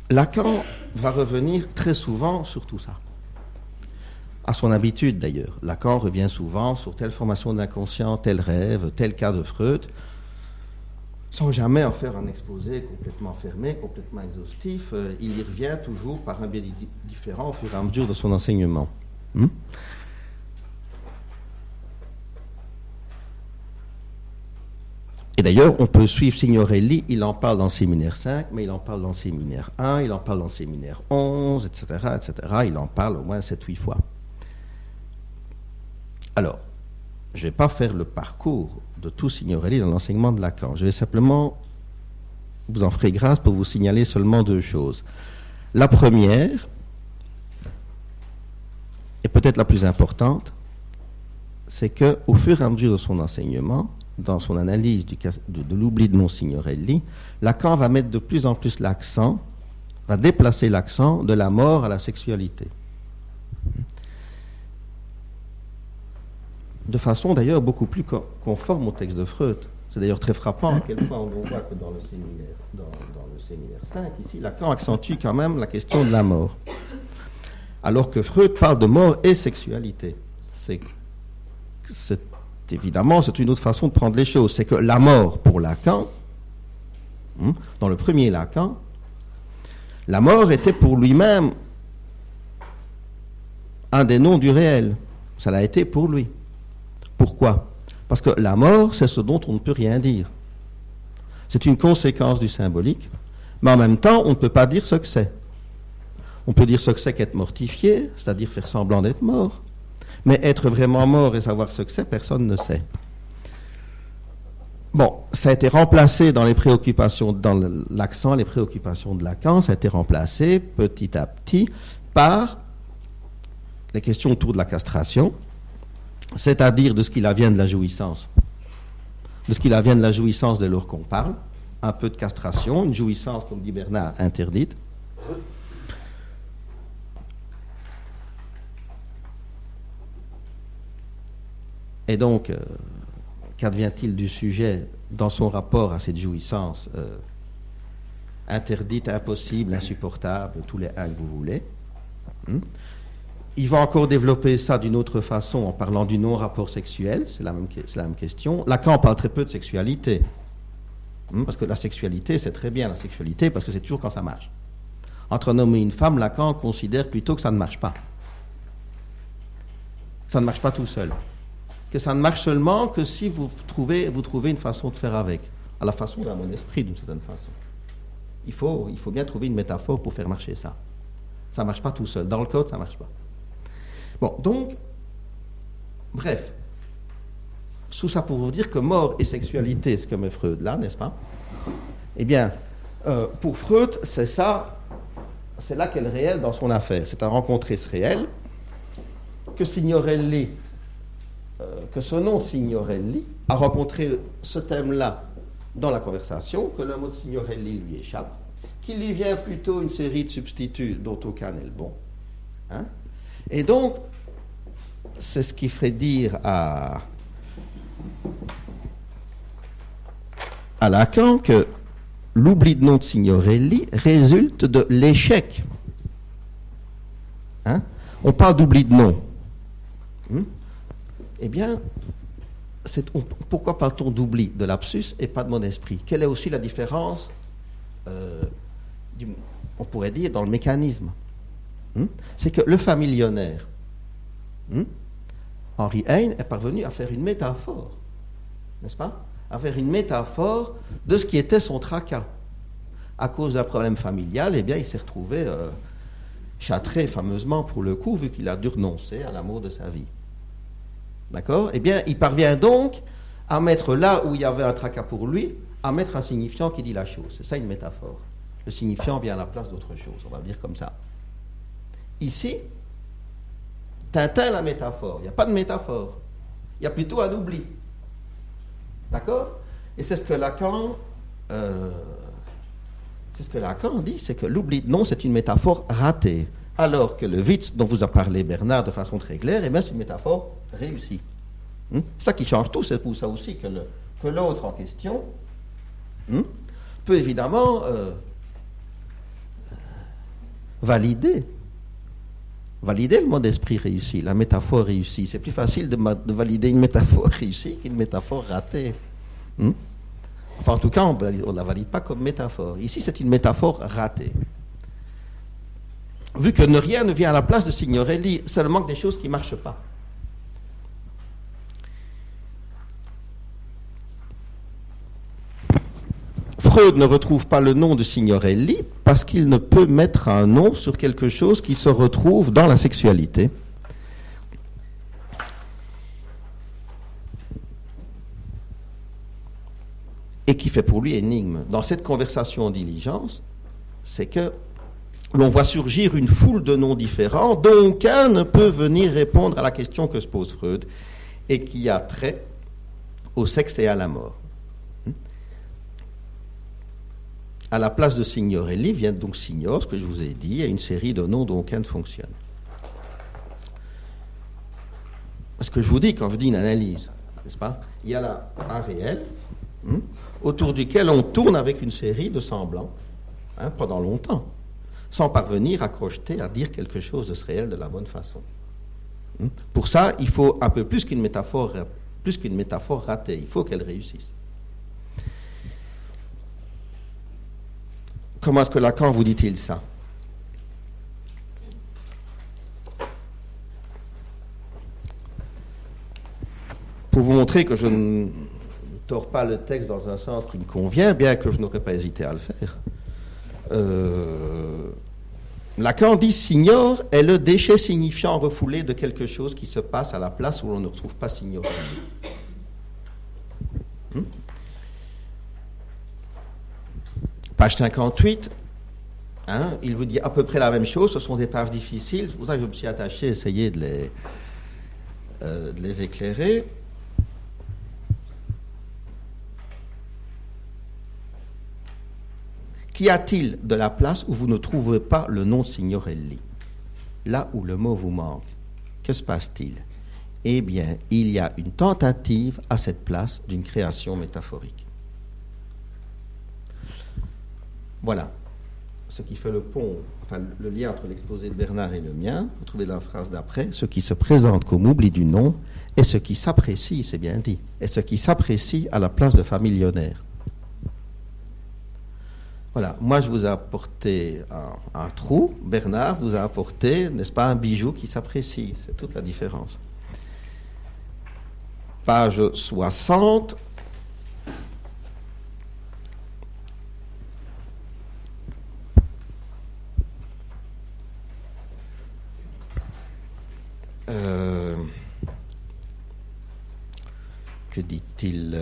Lacan va revenir très souvent sur tout ça. À son habitude d'ailleurs. Lacan revient souvent sur telle formation de l'inconscient, tel rêve, tel cas de Freud, sans jamais en faire un exposé complètement fermé, complètement exhaustif. Il y revient toujours par un biais différent au fur et à mesure de son enseignement. Et d'ailleurs, on peut suivre Signorelli, il en parle dans le séminaire 5, mais il en parle dans le séminaire 1, il en parle dans le séminaire 11, etc., etc. Il en parle au moins 7-8 fois. Alors, je ne vais pas faire le parcours de tout Signorelli dans l'enseignement de Lacan. Je vais simplement, vous en ferez grâce pour vous signaler seulement 2 choses. La première, et peut-être la plus importante, c'est qu'au fur et à mesure de son enseignement, dans son analyse de l'oubli de non-Signorelli, Lacan va mettre de plus en plus l'accent, va déplacer l'accent de la mort à la sexualité. De façon d'ailleurs beaucoup plus conforme au texte de Freud. C'est d'ailleurs très frappant à quel point on voit que dans le séminaire 5, ici, Lacan accentue quand même la question de la mort. Alors que Freud parle de mort et sexualité. Évidemment, c'est une autre façon de prendre les choses. C'est que la mort, pour Lacan, dans le premier Lacan, la mort était pour lui-même un des noms du réel. Ça l'a été pour lui. Pourquoi ? Parce que la mort, c'est ce dont on ne peut rien dire. C'est une conséquence du symbolique, mais en même temps, on ne peut pas dire ce que c'est. On peut dire ce que c'est qu'être mortifié, c'est-à-dire faire semblant d'être mort. Mais être vraiment mort et savoir ce que c'est, personne ne sait. Bon, ça a été remplacé dans les préoccupations, dans l'accent, les préoccupations de Lacan, ça a été remplacé petit à petit par les questions autour de la castration, c'est-à-dire de ce qu'il advient de la jouissance. De ce qu'il advient de la jouissance dès lors qu'on parle, un peu de castration, une jouissance, comme dit Bernard, interdite. Et donc, qu'advient-il du sujet dans son rapport à cette jouissance interdite, impossible, insupportable, tous les que vous voulez. Il va encore développer ça d'une autre façon en parlant du non-rapport sexuel, c'est la même question. Lacan parle très peu de sexualité, parce que la sexualité, c'est très bien la sexualité, parce que c'est toujours quand ça marche. Entre un homme et une femme, Lacan considère plutôt que ça ne marche pas. Ça ne marche pas tout seul. Que ça ne marche seulement que si vous trouvez une façon de faire avec, à la façon d'un mon esprit d'une certaine façon. Il faut bien trouver une métaphore pour faire marcher ça. Ça ne marche pas tout seul. Dans le code, ça ne marche pas. Bon, donc, bref, tout ça pour vous dire que mort et sexualité, c'est comme Freud là, n'est-ce pas ? Eh bien, pour Freud, c'est ça, c'est là qu'est le réel dans son affaire. C'est à rencontrer ce réel que Signorelli, que ce nom de Signorelli a rencontré ce thème-là dans la conversation, que le mot de Signorelli lui échappe, qu'il lui vient plutôt une série de substituts dont aucun n'est le bon. Hein? Et donc, c'est ce qui ferait dire à Lacan que l'oubli de nom de Signorelli résulte de l'échec. Hein? On parle d'oubli de nom. Eh bien, pourquoi parle-t-on d'oubli, de lapsus et pas de mon esprit ? Quelle est aussi la différence, on pourrait dire, dans le mécanisme ? C'est que le familionnaire, Henri Heine, est parvenu à faire une métaphore, n'est-ce pas ? À faire une métaphore de ce qui était son tracas. À cause d'un problème familial, eh bien, il s'est retrouvé châtré fameusement pour le coup, vu qu'il a dû renoncer à l'amour de sa vie. D'accord ? Eh bien, il parvient donc à mettre là où il y avait un tracas pour lui, à mettre un signifiant qui dit la chose. C'est ça une métaphore. Le signifiant vient à la place d'autre chose, on va le dire comme ça. Ici, Tintin la métaphore. Il n'y a pas de métaphore. Il y a plutôt un oubli. D'accord ? Et c'est ce que Lacan dit, c'est que l'oubli de nom, c'est une métaphore ratée. Alors que le Witz, dont vous a parlé Bernard de façon très claire, eh bien, c'est une métaphore réussie. C'est ça qui change tout, c'est pour ça aussi que l'autre en question peut évidemment valider le mode d'esprit réussi, la métaphore réussie. C'est plus facile de valider une métaphore réussie qu'une métaphore ratée. Enfin, en tout cas, on ne la valide pas comme métaphore. Ici, c'est une métaphore ratée. Vu que rien ne vient à la place de Signorelli, c'est le manque des choses qui ne marchent pas. Freud ne retrouve pas le nom de Signorelli parce qu'il ne peut mettre un nom sur quelque chose qui se retrouve dans la sexualité. Et qui fait pour lui énigme. Dans cette conversation en diligence, c'est que l'on voit surgir une foule de noms différents dont aucun ne peut venir répondre à la question que se pose Freud et qui a trait au sexe et à la mort. À la place de Signorelli vient donc Signor, ce que je vous ai dit, et une série de noms dont aucun ne fonctionne. Ce que je vous dis quand je dis une analyse, n'est-ce pas? Il y a là un réel autour duquel on tourne avec une série de semblants pendant longtemps, sans parvenir à crocheter, à dire quelque chose de ce réel de la bonne façon. Pour ça, il faut un peu plus qu'une métaphore ratée, il faut qu'elle réussisse. Comment est-ce que Lacan vous dit-il ça? Pour vous montrer que je ne tords pas le texte dans un sens qui me convient, bien que je n'aurais pas hésité à le faire. Lacan dit Signor est le déchet signifiant refoulé de quelque chose qui se passe à la place où l'on ne retrouve pas Signor. Page 58, il vous dit à peu près la même chose, ce sont des pages difficiles, c'est pour ça que je me suis attaché à essayer de les éclairer. Qu'y a-t-il de la place où vous ne trouvez pas le nom de Signorelli? Là où le mot vous manque, que se passe-t-il? Eh bien, il y a une tentative à cette place d'une création métaphorique. Voilà ce qui fait le pont, enfin le lien entre l'exposé de Bernard et le mien. Vous trouvez la phrase d'après, ce qui se présente comme oubli du nom et ce qui s'apprécie, c'est bien dit, et ce qui s'apprécie à la place de familionnaire. Voilà, moi je vous ai apporté un trou, Bernard vous a apporté, n'est-ce pas, un bijou qui s'apprécie, c'est toute la différence. Page 60. Que dit-il?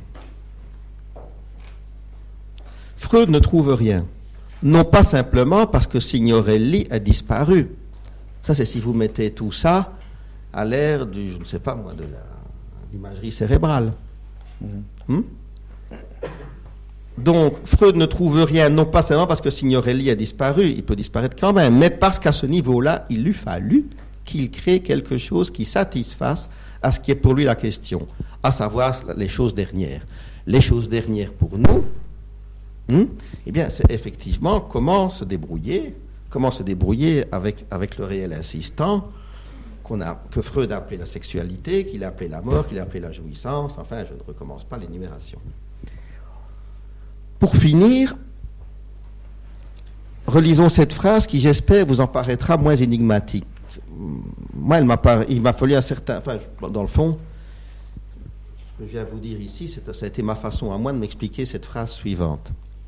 Freud ne trouve rien. Non pas simplement parce que Signorelli a disparu. Ça, c'est si vous mettez tout ça à l'ère du, je ne sais pas moi, de l'imagerie cérébrale. Donc, Freud ne trouve rien, non pas seulement parce que Signorelli a disparu, il peut disparaître quand même, mais parce qu'à ce niveau-là, il eût fallu qu'il crée quelque chose qui satisfasse à ce qui est pour lui la question, à savoir les choses dernières. Les choses dernières pour nous, eh bien, c'est effectivement comment se débrouiller avec le réel insistant que Freud a appelé la sexualité, qu'il a appelé la mort, qu'il a appelé la jouissance. Enfin, je ne recommence pas l'énumération. Pour finir, relisons cette phrase qui, j'espère, vous en paraîtra moins énigmatique. Moi, il m'a fallu un certain... Enfin, dans le fond, ce que je viens vous dire ici, ça a été ma façon à moi de m'expliquer cette phrase suivante.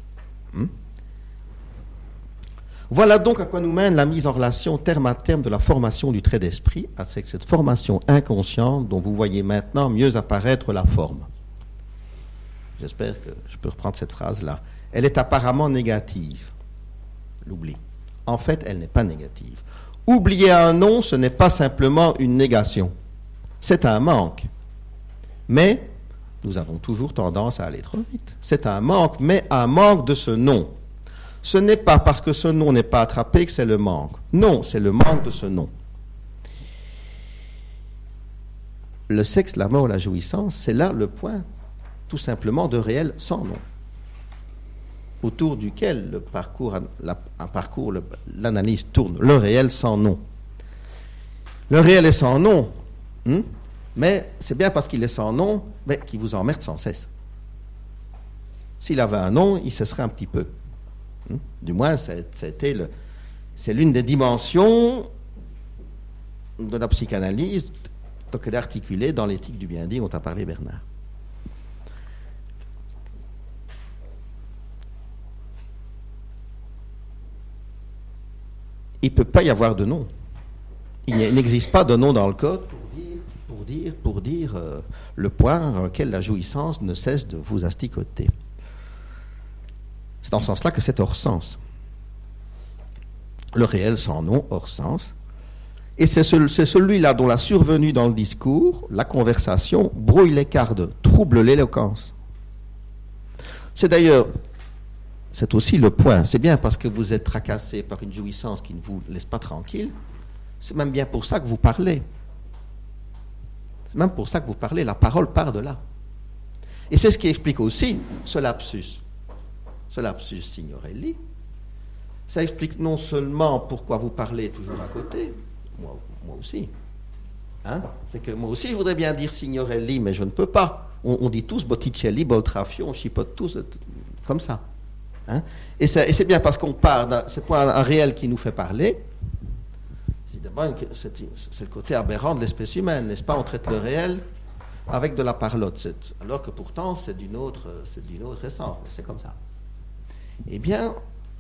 Voilà donc à quoi nous mène la mise en relation terme à terme de la formation du trait d'esprit, avec cette formation inconsciente dont vous voyez maintenant mieux apparaître la forme. J'espère que je peux reprendre cette phrase-là. Elle est apparemment négative. L'oubli. En fait, elle n'est pas négative. Oublier un nom, ce n'est pas simplement une négation. C'est un manque. Mais nous avons toujours tendance à aller trop vite. C'est un manque, mais un manque de ce nom. Ce n'est pas parce que ce nom n'est pas attrapé que c'est le manque. Non, c'est le manque de ce nom. Le sexe, la mort, la jouissance, c'est là le point, tout simplement, de réel sans nom. autour duquel l'analyse tourne, le réel sans nom. Le réel est sans nom, mais c'est bien parce qu'il est sans nom qu'il vous emmerde sans cesse. S'il avait un nom, il cesserait un petit peu. Du moins, c'est l'une des dimensions de la psychanalyse qu'elle est articulée dans l'éthique du bien-dit dont a parlé Bernard. Il ne peut pas y avoir de nom. Il n'existe pas de nom dans le code pour dire le point auquel la jouissance ne cesse de vous asticoter. C'est dans ce sens-là que c'est hors sens. Le réel sans nom, hors sens. Et c'est celui-là dont la survenue dans le discours, la conversation, brouille les cardes, trouble l'éloquence. C'est aussi le point. C'est bien parce que vous êtes tracassé par une jouissance qui ne vous laisse pas tranquille. C'est même bien pour ça que vous parlez. C'est même pour ça que vous parlez. La parole part de là. Et c'est ce qui explique aussi ce lapsus. Ce lapsus Signorelli. Ça explique non seulement pourquoi vous parlez toujours à côté, moi aussi. C'est que moi aussi je voudrais bien dire Signorelli, mais je ne peux pas. On dit tous Botticelli, Boltraffio, on chipote tous comme ça. Et c'est bien parce qu'on part, c'est pas un réel qui nous fait parler. C'est le côté aberrant de l'espèce humaine, n'est-ce pas? On traite le réel avec de la parlotte, alors que pourtant c'est d'une autre essence. C'est comme ça. Eh bien,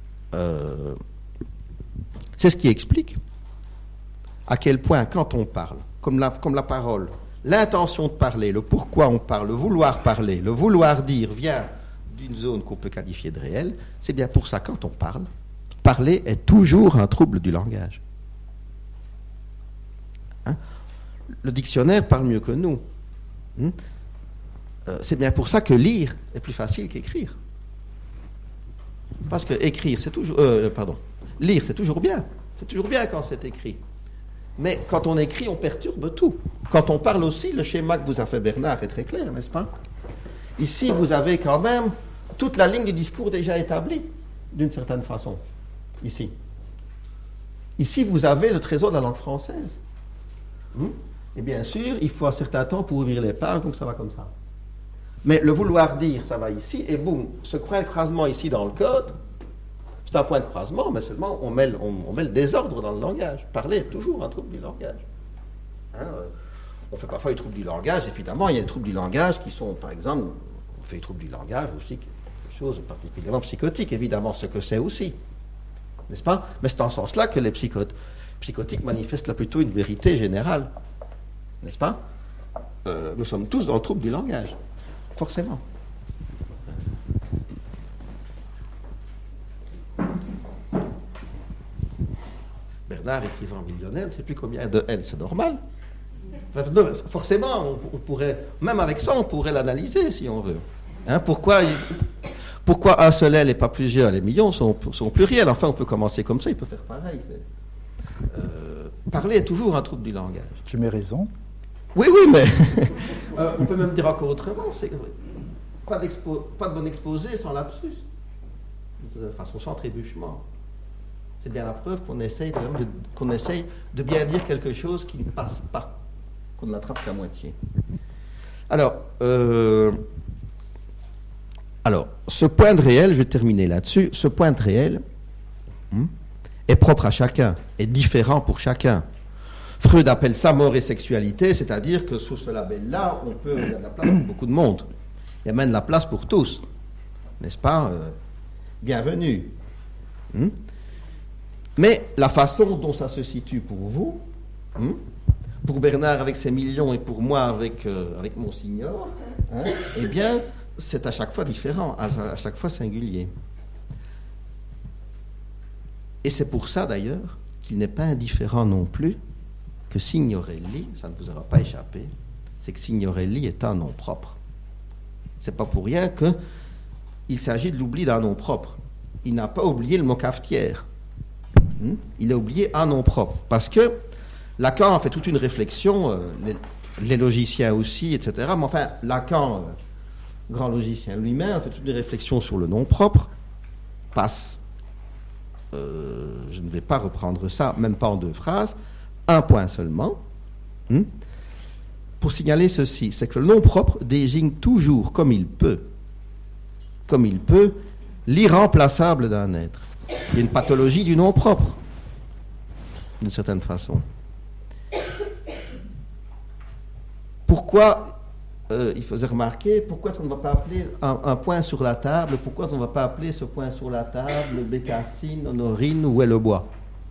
c'est ce qui explique à quel point, quand on parle, comme la parole, l'intention de parler, le pourquoi on parle, le vouloir dire vient d'une zone qu'on peut qualifier de réelle. C'est bien pour ça, quand on parle, parler est toujours un trouble du langage. Le dictionnaire parle mieux que nous. C'est bien pour ça que lire est plus facile qu'écrire. Parce que lire, c'est toujours bien. C'est toujours bien quand c'est écrit. Mais quand on écrit, on perturbe tout. Quand on parle aussi, le schéma que vous a fait Bernard est très clair, n'est-ce pas? Ici, vous avez quand même toute la ligne du discours déjà établie, d'une certaine façon. Ici, vous avez le trésor de la langue française. Et bien sûr, il faut un certain temps pour ouvrir les pages, donc ça va comme ça. Mais le vouloir dire, ça va ici, et boum, ce point de croisement ici dans le code, c'est un point de croisement, mais seulement on met le désordre dans le langage. Parler est toujours un trouble du langage. On fait parfois les troubles du langage, évidemment, il y a des troubles du langage qui sont, par exemple, on fait les troubles du langage aussi, quelque chose de particulièrement psychotique, évidemment, ce que c'est aussi. N'est-ce pas? Mais c'est en ce sens-là que les psychotiques manifestent là plutôt une vérité générale. N'est-ce pas? Nous sommes tous dans le trouble du langage, forcément. Bernard, écrivain millionnaire, ne sait plus combien de L, c'est normal. Forcément, on pourrait, même avec ça, on pourrait l'analyser si on veut. Pourquoi un seul L et pas plusieurs? Les millions sont pluriels. Enfin, on peut commencer comme ça, il peut faire pareil. Parler est toujours un trouble du langage. Tu mets raison. Oui, mais on peut même dire encore autrement. C'est pas de bon exposé sans lapsus. De façon sans trébuchement. C'est bien la preuve qu'on essaye de bien dire quelque chose qui ne passe pas, qu'on ne l'attrape qu'à moitié. Alors, ce point de réel, je vais terminer là-dessus, ce point de réel est propre à chacun, est différent pour chacun. Freud appelle ça mort et sexualité, c'est-à-dire que sous ce label-là, il y a de la place pour beaucoup de monde. Il y a même de la place pour tous. N'est-ce pas? Bienvenue. Mais la façon dont ça se situe pour vous, pour Bernard avec ses millions et pour moi avec mon signor, eh bien, c'est à chaque fois différent, à chaque fois singulier. Et c'est pour ça d'ailleurs qu'il n'est pas indifférent non plus que Signorelli, ça ne vous aura pas échappé, c'est que Signorelli est un nom propre. C'est pas pour rien qu'il s'agit de l'oubli d'un nom propre. Il n'a pas oublié le mot cafetière. Il a oublié un nom propre. Parce que Lacan a fait toute une réflexion, les logiciens aussi, etc. Mais enfin, Lacan, grand logicien lui-même, a fait toute une réflexion sur le nom propre. passe, je ne vais pas reprendre ça, même pas en 2 phrases, un point seulement, pour signaler ceci, c'est que le nom propre désigne toujours, comme il peut, l'irremplaçable d'un être. Il y a une pathologie du nom propre, d'une certaine façon. Pourquoi, il faisait remarquer, pourquoi on ne va pas appeler un point sur la table, pourquoi on ne va pas appeler ce point sur la table Bécassine, Honorine ou Hellebois?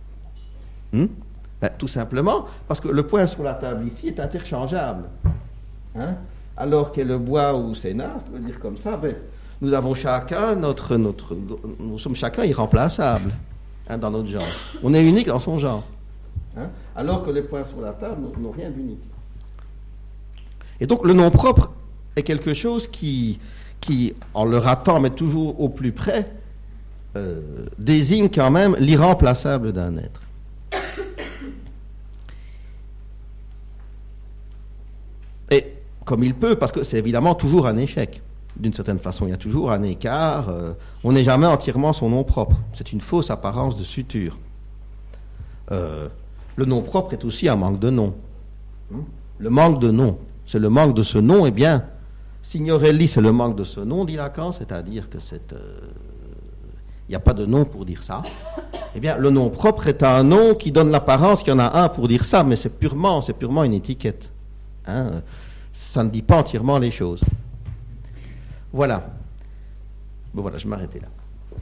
Tout simplement parce que le point sur la table ici est interchangeable. Alors qu'Hellebois ou Sénat, on va dire comme ça, nous avons chacun nous sommes chacun irremplaçables dans notre genre. On est unique dans son genre. Alors que les points sur la table n'ont rien d'unique. Et donc le nom propre est quelque chose qui en le ratant, mais toujours au plus près, désigne quand même l'irremplaçable d'un être. Et comme il peut, parce que c'est évidemment toujours un échec. D'une certaine façon, il y a toujours un écart. On n'est jamais entièrement son nom propre. C'est une fausse apparence de suture. Le nom propre est aussi un manque de nom. Le manque de nom, c'est le manque de ce nom. Eh bien, Signorelli, c'est le manque de ce nom, dit Lacan, c'est-à-dire que il n'y a pas de nom pour dire ça. Eh bien, le nom propre est un nom qui donne l'apparence qu'il y en a un pour dire ça, mais c'est purement une étiquette. Ça ne dit pas entièrement les choses. Voilà. Bon, voilà, je m'arrêtais là.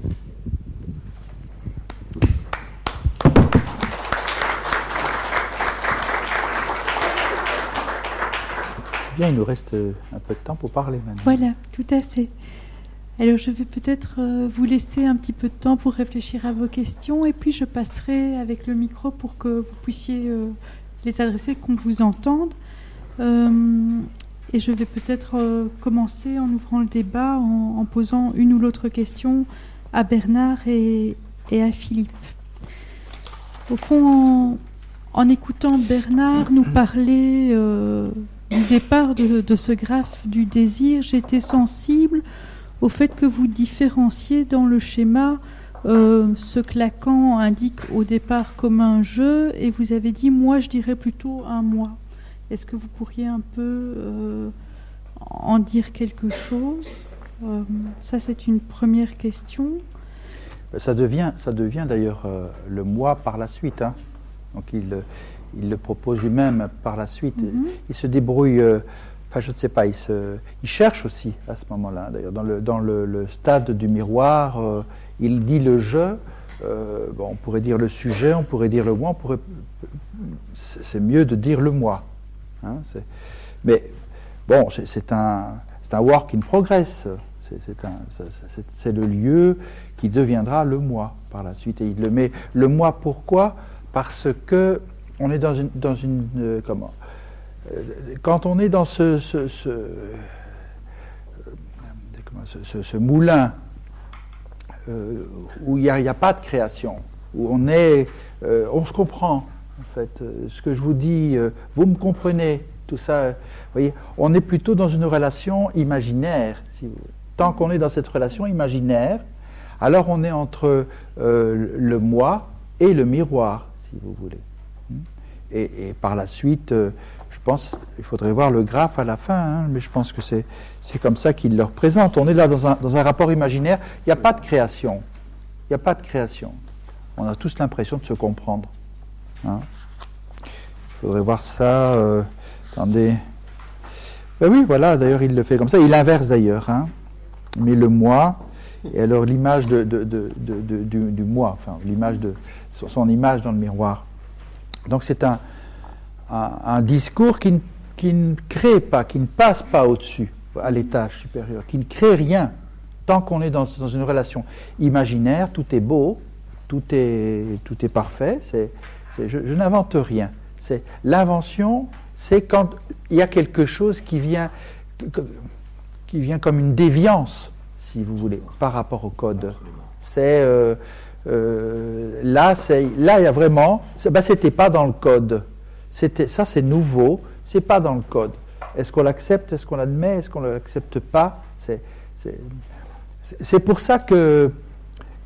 Bien, il nous reste un peu de temps pour parler maintenant. Voilà, tout à fait. Alors, je vais peut-être vous laisser un petit peu de temps pour réfléchir à vos questions, et puis je passerai avec le micro pour que vous puissiez les adresser, qu'on vous entende. Et je vais peut-être commencer en ouvrant le débat, en posant une ou l'autre question à Bernard et à Philippe. Au fond, en écoutant Bernard nous parler du départ de ce graphe du désir, j'étais sensible au fait que vous différenciez dans le schéma ce que Lacan indique au départ comme un jeu, et vous avez dit « moi, je dirais plutôt un moi ». Est-ce que vous pourriez un peu en dire quelque chose? Ça, c'est une première question. Ça devient d'ailleurs le moi par la suite. Donc il le propose lui-même par la suite. Il se débrouille, je ne sais pas, il cherche aussi à ce moment-là. D'ailleurs, dans le stade du miroir, il dit le je. On pourrait dire le sujet, on pourrait dire le moi, c'est mieux de dire le moi. Mais bon, c'est un work in progress. C'est le lieu qui deviendra le moi par la suite. Et il le met le moi. Pourquoi? Parce que on est dans une quand on est dans ce moulin où il n'y a pas de création, où on se comprend. En fait, ce que je vous dis, vous me comprenez, tout ça. Vous voyez, on est plutôt dans une relation imaginaire. Tant qu'on est dans cette relation imaginaire, alors on est entre le moi et le miroir, si vous voulez. Et par la suite, je pense, il faudrait voir le graphe à la fin, mais je pense que c'est comme ça qu'il le représente. On est là dans un rapport imaginaire. Il n'y a pas de création. Il n'y a pas de création. On a tous l'impression de se comprendre. Il faudrait voir ça. Attendez. Ben oui, voilà, d'ailleurs, il le fait comme ça. Il inverse d'ailleurs. Mais le moi, et alors l'image du moi, enfin, l'image son image dans le miroir. Donc c'est un discours qui ne crée pas, qui ne passe pas au-dessus, à l'étage supérieur, qui ne crée rien. Tant qu'on est dans une relation imaginaire, tout est beau, tout est parfait. Je n'invente rien. L'invention, c'est quand il y a quelque chose qui vient comme une déviance, si vous voulez, par rapport au code. Là, il y a vraiment. C'était pas dans le code. Ça, c'est nouveau. C'est pas dans le code. Est-ce qu'on l'accepte? Est-ce qu'on l'admet? Est-ce qu'on ne l'accepte pas? C'est pour ça que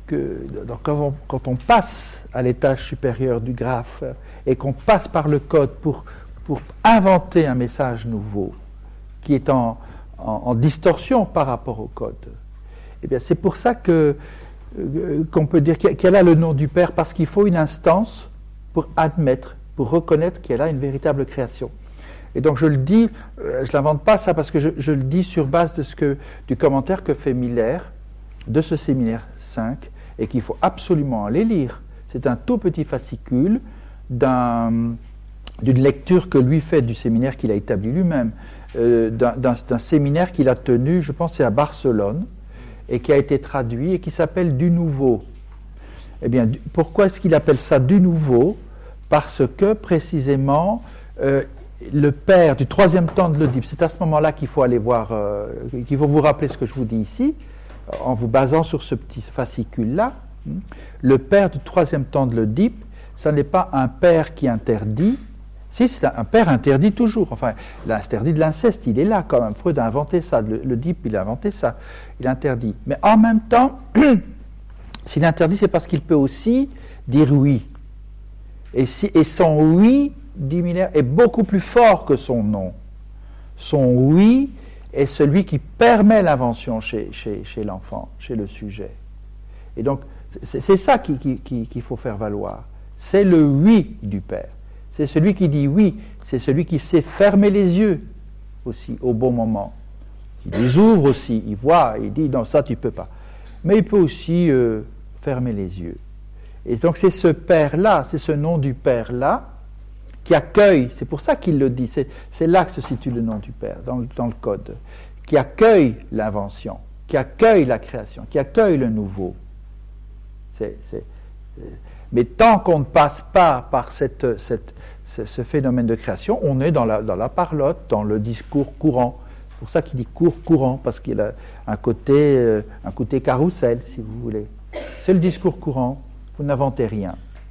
donc quand on passe à l'étage supérieur du graphe et qu'on passe par le code pour inventer un message nouveau qui est en distorsion par rapport au code, eh bien c'est pour ça qu'on peut dire qu'elle a le nom du Père, parce qu'il faut une instance pour admettre, pour reconnaître qu'elle a une véritable création. Et donc je le dis, je ne l'invente pas ça, parce que je le dis sur base du commentaire que fait Miller de ce séminaire 5, et qu'il faut absolument aller lire. C'est un tout petit fascicule d'une lecture que lui fait du séminaire qu'il a établi lui-même, d'un séminaire qu'il a tenu, je pense c'est à Barcelone, et qui a été traduit et qui s'appelle Du Nouveau. Eh bien, pourquoi est-ce qu'il appelle ça Du Nouveau ? Parce que, précisément, le père du troisième temps de l'Oedipe, c'est à ce moment-là qu'il faut aller voir, qu'il faut vous rappeler ce que je vous dis ici, en vous basant sur ce petit fascicule-là. Le père du troisième temps de l'Oedipe, ça n'est pas un père qui interdit. Si, c'est un père interdit toujours. Enfin, l'interdit de l'inceste, il est là quand même. Freud a inventé ça. L'Oedipe, il a inventé ça. Il interdit. Mais en même temps, s'il interdit, c'est parce qu'il peut aussi dire oui. Et son oui, dit Miller, est beaucoup plus fort que son non. Son oui est celui qui permet l'invention chez l'enfant, chez le sujet. Et donc, c'est ça qu'il faut faire valoir. C'est le oui du père. C'est celui qui dit oui. C'est celui qui sait fermer les yeux aussi au bon moment. Il les ouvre aussi, il voit, il dit non, ça tu peux pas. Mais il peut aussi fermer les yeux. Et donc c'est ce père-là, c'est ce nom du père-là qui accueille, c'est pour ça qu'il le dit, c'est là que se situe le nom du père, dans le code, qui accueille l'invention, qui accueille la création, qui accueille le nouveau. Mais tant qu'on ne passe pas par ce phénomène de création, on est dans la parlotte, dans le discours courant. C'est pour ça qu'il dit cours courant, parce qu'il a un côté carrousel, si vous voulez. C'est le discours courant, vous n'inventez rien.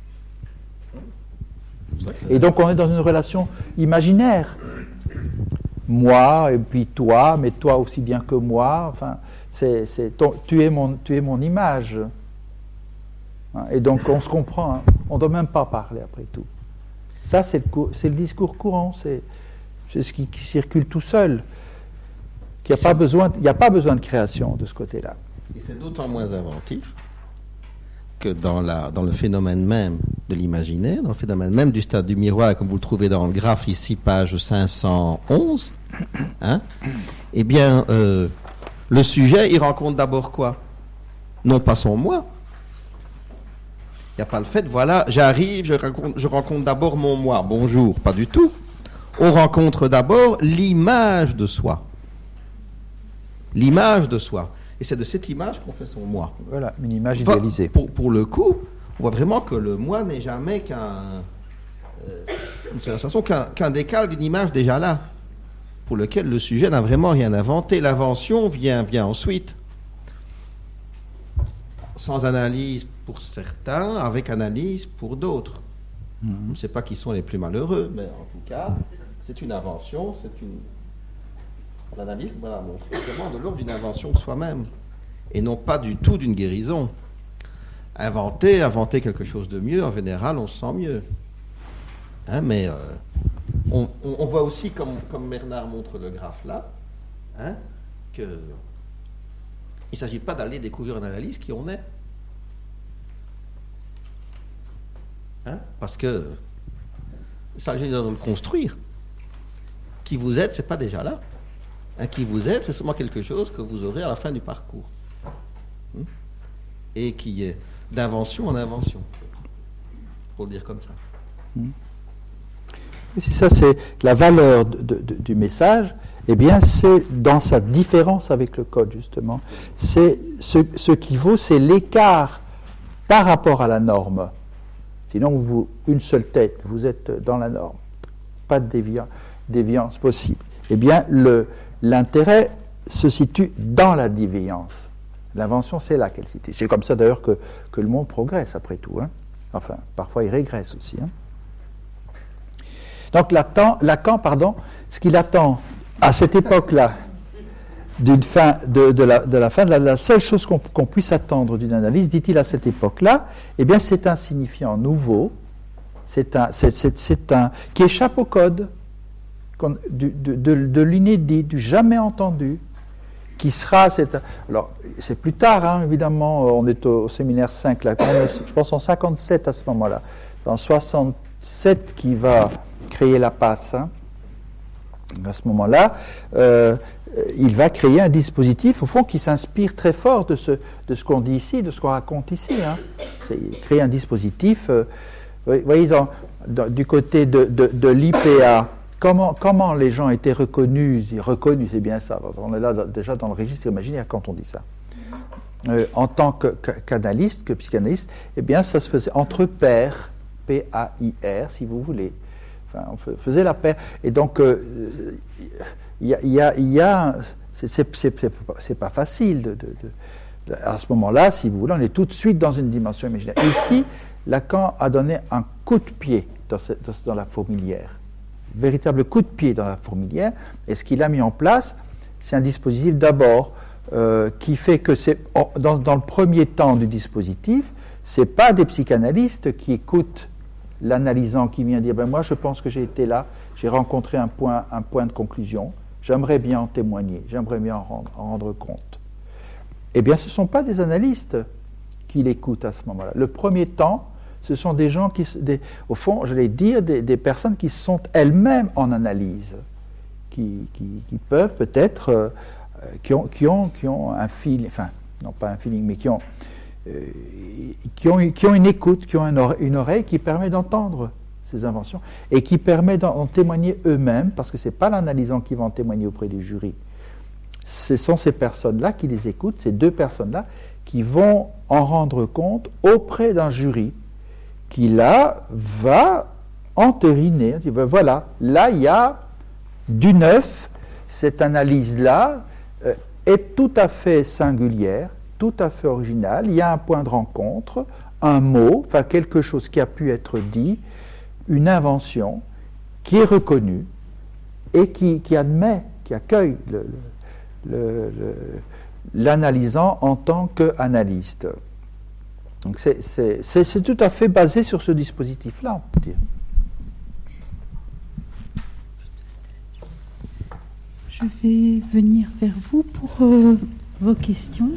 Et donc on est dans une relation imaginaire. Moi, et puis toi, mais toi aussi bien que moi. Enfin, tu es mon image. Et donc on se comprend. Hein. On ne doit même pas parler après tout. Ça, c'est le discours courant. C'est ce qui circule tout seul. Il n'y a pas besoin de création de ce côté-là. Et c'est d'autant moins inventif que dans le phénomène même de l'imaginaire, dans le phénomène même du stade du miroir, comme vous le trouvez dans le graphe ici, page 511, hein, eh bien, le sujet, il rencontre d'abord quoi ? Non pas son moi. Il n'y a pas le fait, voilà, j'arrive, je rencontre d'abord mon moi. Bonjour, pas du tout. On rencontre d'abord l'image de soi. L'image de soi. Et c'est de cette image qu'on fait son moi. Voilà, une image idéalisée. Pour le coup, on voit vraiment que le moi n'est jamais qu'un décalque d'une image déjà là, pour lequel le sujet n'a vraiment rien inventé. L'invention vient ensuite. Sans analyse pour certains, avec analyse pour d'autres. Je ne sais pas qui sont les plus malheureux, mais en tout cas, c'est une invention, l'analyse voilà, montre vraiment de l'ordre d'une invention de soi-même, et non pas du tout d'une guérison. Inventer quelque chose de mieux, en général, on se sent mieux. Hein, mais on voit aussi, comme Bernard montre le graphe là, hein, que il ne s'agit pas d'aller découvrir une analyse qui on est. Hein, parce que il s'agit de le construire. Qui vous aide, ce n'est pas déjà là. Hein, qui vous aide, c'est seulement quelque chose que vous aurez à la fin du parcours. Et qui est d'invention en invention. Pour le dire comme ça. C'est ça, c'est la valeur du message. Eh bien, c'est dans sa différence avec le code, justement. C'est ce qui vaut, c'est l'écart par rapport à la norme. Sinon, une seule tête, vous êtes dans la norme. Pas de déviance possible. Eh bien, l'intérêt se situe dans la déviance. L'invention, c'est là qu'elle se situe. C'est comme ça, d'ailleurs, que le monde progresse, après tout. Hein. Enfin, parfois, il régresse aussi. Hein. Donc, Lacan, ce qu'il attend à cette époque-là, d'une fin la seule chose qu'on puisse attendre d'une analyse, dit-il à cette époque-là, eh bien c'est un signifiant nouveau, c'est un qui échappe au code, de l'inédit, du jamais entendu, qui sera alors c'est plus tard, hein, évidemment, on est au séminaire 5 là, je pense en 57 à ce moment-là, en 67 qui va créer la passe, hein. À ce moment-là, il va créer un dispositif, au fond, qui s'inspire très fort de ce qu'on dit ici, de ce qu'on raconte ici. Hein. C'est créer un dispositif, vous voyez, du côté de l'IPA, comment les gens étaient reconnus, c'est bien ça, on est là déjà dans le registre imaginaire quand on dit ça. En tant qu'analyste, que psychanalyste, eh bien, ça se faisait entre pairs, P-A-I-R, si vous voulez. Enfin, on faisait la paire. Et donc, c'est pas facile. À ce moment-là, si vous voulez, on est tout de suite dans une dimension imaginaire. Ici, Lacan a donné un coup de pied dans la fourmilière. Véritable coup de pied dans la fourmilière. Et ce qu'il a mis en place, c'est un dispositif d'abord qui fait que dans le premier temps du dispositif, c'est pas des psychanalystes qui écoutent l'analysant qui vient dire moi je pense que j'ai été là, j'ai rencontré un point de conclusion, j'aimerais bien en témoigner, j'aimerais bien en rendre compte. Eh bien ce ne sont pas des analystes qui l'écoutent à ce moment-là. Le premier temps, ce sont des gens au fond, je vais dire, des personnes qui sont elles-mêmes en analyse, qui peuvent peut-être, qui ont un feeling, enfin non pas un feeling, mais qui ont une écoute, qui ont une oreille qui permet d'entendre ces inventions et qui permet d'en témoigner eux-mêmes, parce que ce n'est pas l'analysant qui va en témoigner auprès du jury. Ce sont ces personnes-là qui les écoutent, ces deux personnes-là, qui vont en rendre compte auprès d'un jury qui, là, va entériner, voilà, là, il y a du neuf, cette analyse-là est tout à fait singulière, tout à fait original, il y a un point de rencontre, un mot, enfin quelque chose qui a pu être dit, une invention qui est reconnue et qui admet, qui accueille l'analysant en tant qu'analyste. Donc c'est tout à fait basé sur ce dispositif-là, on peut dire. Je vais venir vers vous pour vos questions.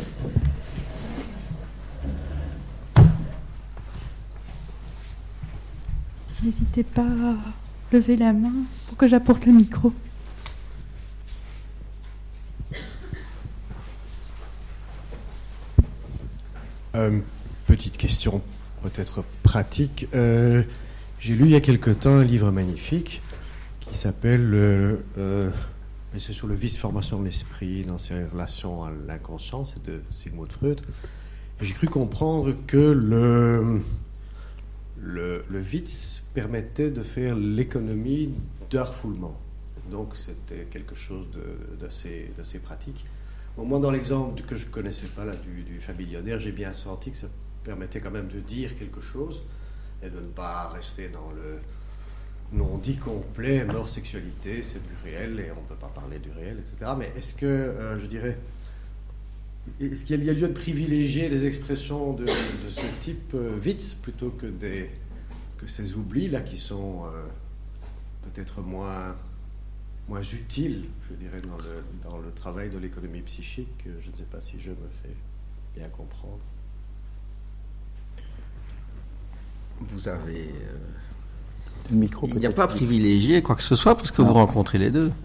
N'hésitez pas à lever la main pour que j'apporte le micro. Petite question peut-être pratique. J'ai lu il y a quelque temps un livre magnifique qui s'appelle c'est sur le vice-formation de l'esprit dans ses relations à l'inconscient, c'est de Sigmund Freud. Et j'ai cru comprendre que le Witz permettait de faire l'économie d'un refoulement. Donc c'était quelque chose d'assez pratique. Au moins dans l'exemple que je ne connaissais pas là, du familionnaire, j'ai bien senti que ça permettait quand même de dire quelque chose et de ne pas rester dans le non-dit complet, mort sexualité, c'est du réel et on ne peut pas parler du réel, etc. Mais est-ce que, est-ce qu'il y a lieu de privilégier les expressions de ce type Witz plutôt que ces oublis-là qui sont peut-être moins utiles, je dirais, dans le travail de l'économie psychique? Je ne sais pas si je me fais bien comprendre. Vous avez... le micro, il n'y a pas privilégié quoi que ce soit parce que vous rencontrez les deux.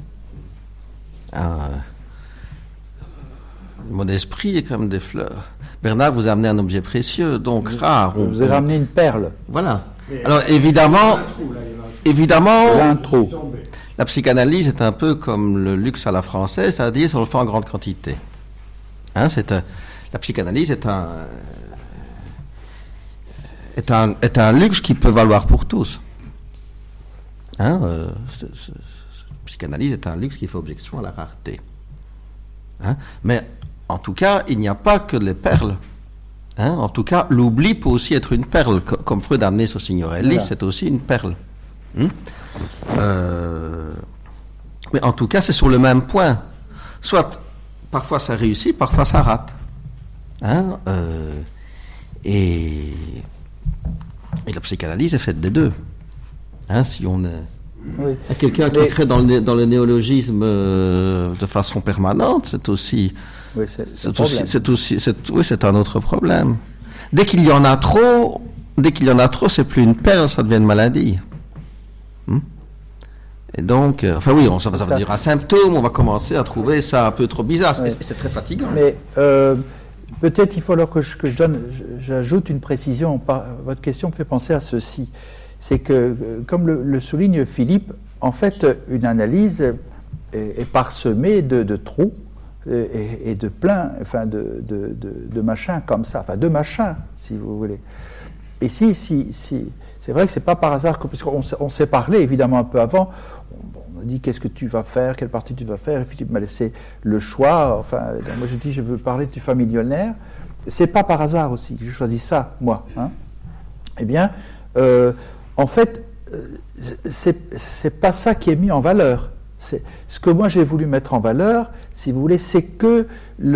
Mon esprit est comme des fleurs. Bernard vous a amené un objet précieux, donc rare. Vous avez ramené une perle. Voilà. Alors évidemment, la psychanalyse est un peu comme le luxe à la française, c'est-à-dire on le fait en grande quantité. Hein, la psychanalyse est un luxe qui peut valoir pour tous. Hein, la psychanalyse est un luxe qui fait objection à la rareté. Hein, mais en tout cas, il n'y a pas que les perles. Hein, en tout cas, l'oubli peut aussi être une perle, comme Freud a amené sur Signorelli, voilà. C'est aussi une perle. Mais en tout cas, c'est sur le même point. Soit parfois ça réussit, parfois ça rate. Hein, et la psychanalyse est faite des deux. Hein, si on est quelqu'un qui serait dans le néologisme de façon permanente, c'est aussi c'est un autre problème. Dès qu'il y en a trop, c'est plus une perle, ça devient une maladie. Et donc, ça veut dire un symptôme, on va commencer à trouver ça un peu trop bizarre, et c'est très fatigant. Mais peut-être il faut alors que j'ajoute une précision. Votre question me fait penser à ceci. C'est que, comme le souligne Philippe, en fait, une analyse est parsemée de trous et de plein, enfin de machins comme ça, enfin de machins, si vous voulez. Et si c'est vrai que c'est pas par hasard, puisqu'on s'est parlé évidemment un peu avant. On a dit qu'est-ce que tu vas faire, quelle partie tu vas faire, et Philippe m'a laissé le choix. Enfin, moi je dis je veux parler du famille millionnaire. C'est pas par hasard aussi que j'ai choisi ça, moi. Hein. Eh bien, en fait, c'est pas ça qui est mis en valeur. Ce que moi j'ai voulu mettre en valeur, si vous voulez, c'est que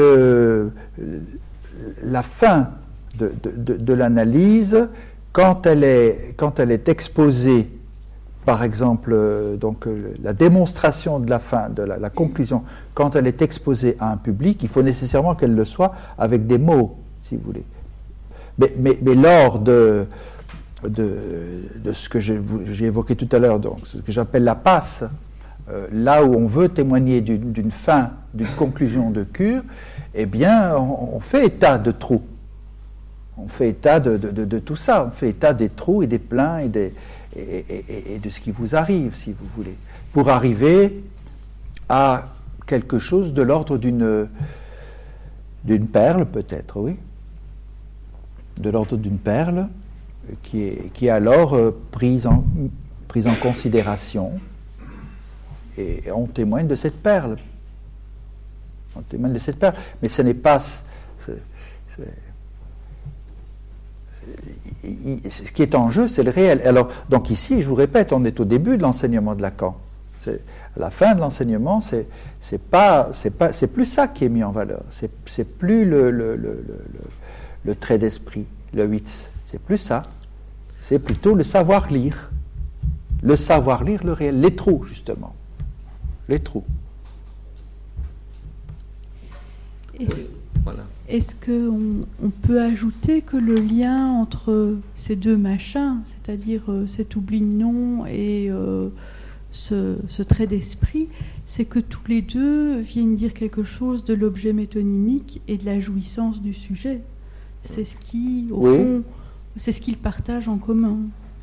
la fin de l'analyse, quand elle est exposée, par exemple, donc la démonstration de la fin, de la conclusion, quand elle est exposée à un public, il faut nécessairement qu'elle le soit avec des mots, si vous voulez. Mais lors de ce que j'ai évoqué tout à l'heure, donc ce que j'appelle la passe, là où on veut témoigner d'une fin, d'une conclusion de cure, eh bien, on fait état de trous. On fait état de tout ça. On fait état des trous et des pleins et de ce qui vous arrive, si vous voulez, pour arriver à quelque chose de l'ordre d'une perle, peut-être, oui, de l'ordre d'une perle qui est alors prise en considération, et on témoigne de cette perle. On témoigne de cette perle, mais ce n'est pas ce qui est en jeu, c'est le réel. Alors, donc ici, je vous répète, on est au début de l'enseignement de Lacan. À la fin de l'enseignement, c'est plus ça qui est mis en valeur. C'est plus le trait d'esprit, le Witz. C'est plus ça. C'est plutôt le savoir lire. Le savoir lire le réel. Les trous, justement. Les trous. Voilà. Est-ce qu'on peut ajouter que le lien entre ces deux machins, c'est-à-dire cet oubli de nom et ce trait d'esprit, c'est que tous les deux viennent dire quelque chose de l'objet métonymique et de la jouissance du sujet. C'est ce qui, au fond, c'est ce qu'ils partagent en commun.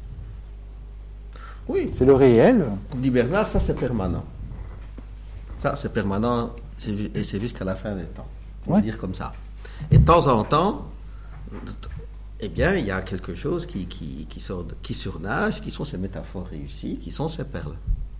Oui. C'est le réel. Dit Bernard, ça c'est permanent. Ça c'est permanent et c'est jusqu'à la fin des temps. On va dire comme ça. Et de temps en temps, eh bien, il y a quelque chose qui surnage, qui sont ces métaphores réussies, qui sont ces perles.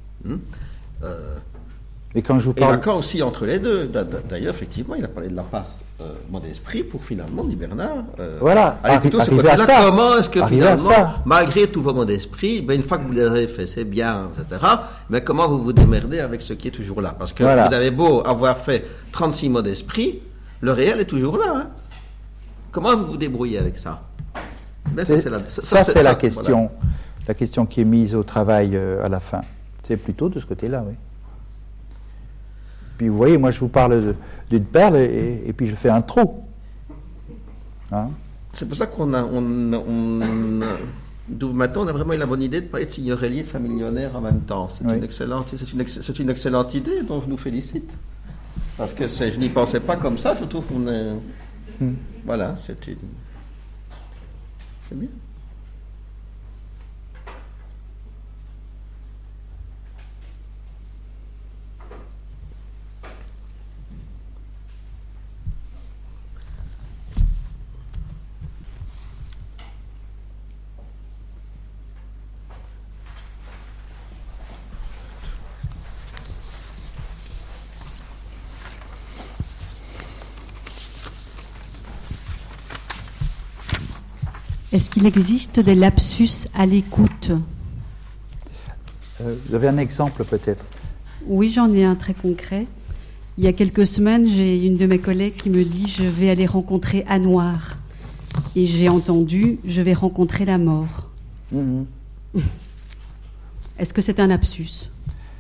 Et quand je vous parle... Et Lacan aussi entre les deux. D'ailleurs, effectivement, il a parlé de la passe mot d'esprit pour finalement, dit Bernard, aller plutôt ce côté-là. Comment est-ce que finalement, malgré tous vos mots d'esprit, ben, une fois que vous les avez fait, c'est bien, etc., mais comment vous vous démerdez avec ce qui est toujours là? Parce que vous avez beau avoir fait 36 mots d'esprit, le réel est toujours là. Hein. Comment vous vous débrouillez avec ça? Ben, c'est la question. Voilà. La question qui est mise au travail à la fin. C'est plutôt de ce côté-là, oui. Puis vous voyez, moi je vous parle d'une perle et puis je fais un trou. Hein? C'est pour ça maintenant on a vraiment eu la bonne idée de parler de signorelli et de famille millionnaire en même temps. C'est une excellente idée dont je nous félicite. Parce que je n'y pensais pas comme ça, je trouve qu'on est... Voilà, c'est bien. Est-ce qu'il existe des lapsus à l'écoute? Vous avez un exemple peut-être? Oui, j'en ai un très concret. Il y a quelques semaines, j'ai une de mes collègues qui me dit « Je vais aller rencontrer Anouar ». Et j'ai entendu « Je vais rencontrer la mort ». Est-ce que c'est un lapsus?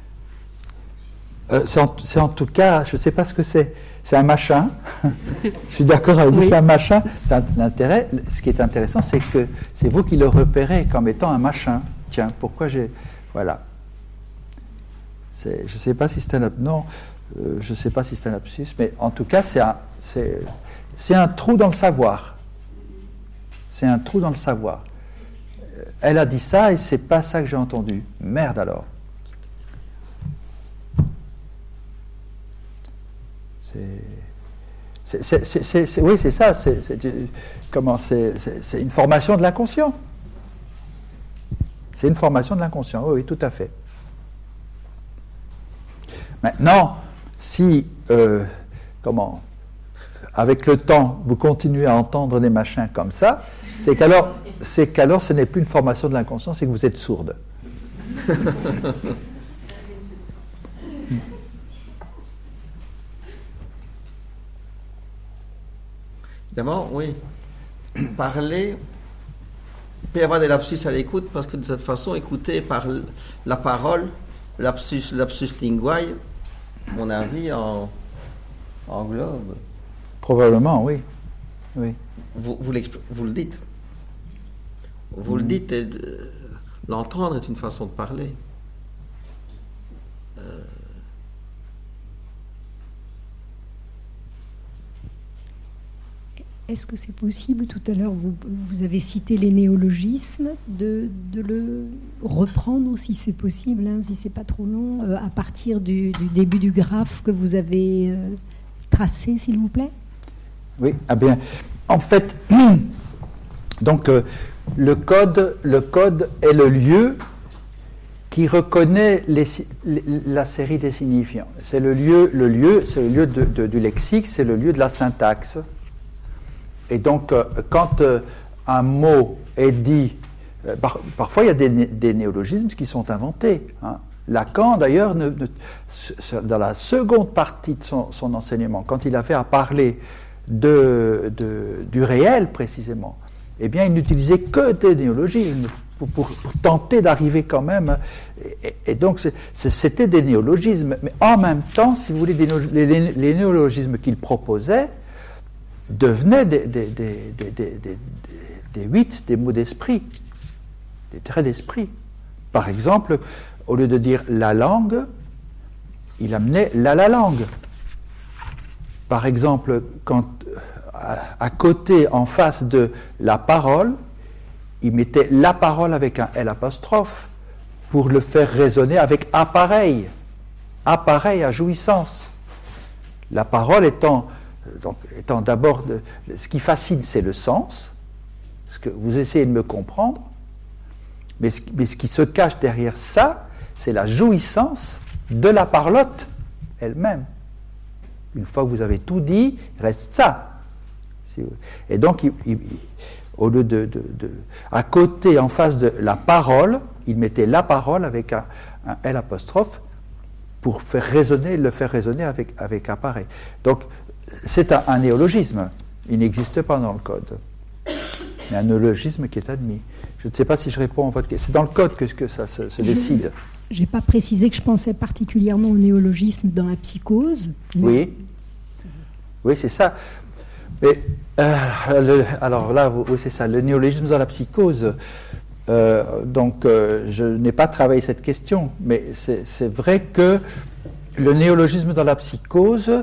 C'est en tout cas, je ne sais pas ce que c'est. C'est un machin. Je suis d'accord avec vous, c'est un machin. L'intérêt, ce qui est intéressant, c'est que c'est vous qui le repérez comme étant un machin. Tiens, pourquoi j'ai... Voilà. Je ne sais pas si c'est un... Non, je ne sais pas si c'est un lapsus, mais en tout cas, c'est un trou dans le savoir. C'est un trou dans le savoir. Elle a dit ça et c'est pas ça que j'ai entendu. Merde alors. Oui, c'est ça. C'est une formation de l'inconscient. C'est une formation de l'inconscient. Oui, tout à fait. Maintenant, si, avec le temps, vous continuez à entendre des machins comme ça, c'est qu'alors ce n'est plus une formation de l'inconscient, c'est que vous êtes sourde. Évidemment, oui. Parler, il peut y avoir des lapsus à l'écoute, parce que de cette façon, écouter par la parole, lapsus linguae, à mon avis, englobe. Probablement, oui. Oui. Vous le dites. Vous le dites, et l'entendre est une façon de parler. Est-ce que c'est possible, tout à l'heure vous avez cité les néologismes, de le reprendre si c'est possible, si c'est pas trop long, à partir du début du graphe que vous avez tracé, s'il vous plaît? Oui, ah bien, en fait, donc le code est le lieu qui reconnaît la série des signifiants. C'est le lieu, c'est le lieu du lexique, c'est le lieu de la syntaxe. Et donc, quand un mot est dit, parfois il y a des néologismes qui sont inventés. Lacan, d'ailleurs, dans la seconde partie de son enseignement, quand il a fait à parler du réel précisément, eh bien, il n'utilisait que des néologismes pour tenter d'arriver quand même. Et donc, c'était des néologismes. Mais en même temps, si vous voulez, les néologismes qu'il proposait devenaient des huit, des mots d'esprit, des traits d'esprit. Par exemple, au lieu de dire la langue, il amenait la langue. Par exemple, quand à côté, en face de la parole, il mettait la parole avec un L' pour le faire résonner avec appareil à jouissance. La parole étant d'abord, ce qui fascine, c'est le sens, ce que vous essayez de me comprendre, mais ce qui se cache derrière ça, c'est la jouissance de la parlotte elle-même. Une fois que vous avez tout dit, il reste ça. Et donc, au lieu à côté, en face de la parole, il mettait la parole avec un L' pour le faire résonner avec appareil. Donc, c'est un néologisme. Il n'existe pas dans le code. Mais un néologisme qui est admis. Je ne sais pas si je réponds à votre question. C'est dans le code que ça se décide. Je n'ai pas précisé que je pensais particulièrement au néologisme dans la psychose. Oui, c'est ça. Mais, alors là, oui, c'est ça, le néologisme dans la psychose. Je n'ai pas travaillé cette question, mais c'est vrai que le néologisme dans la psychose,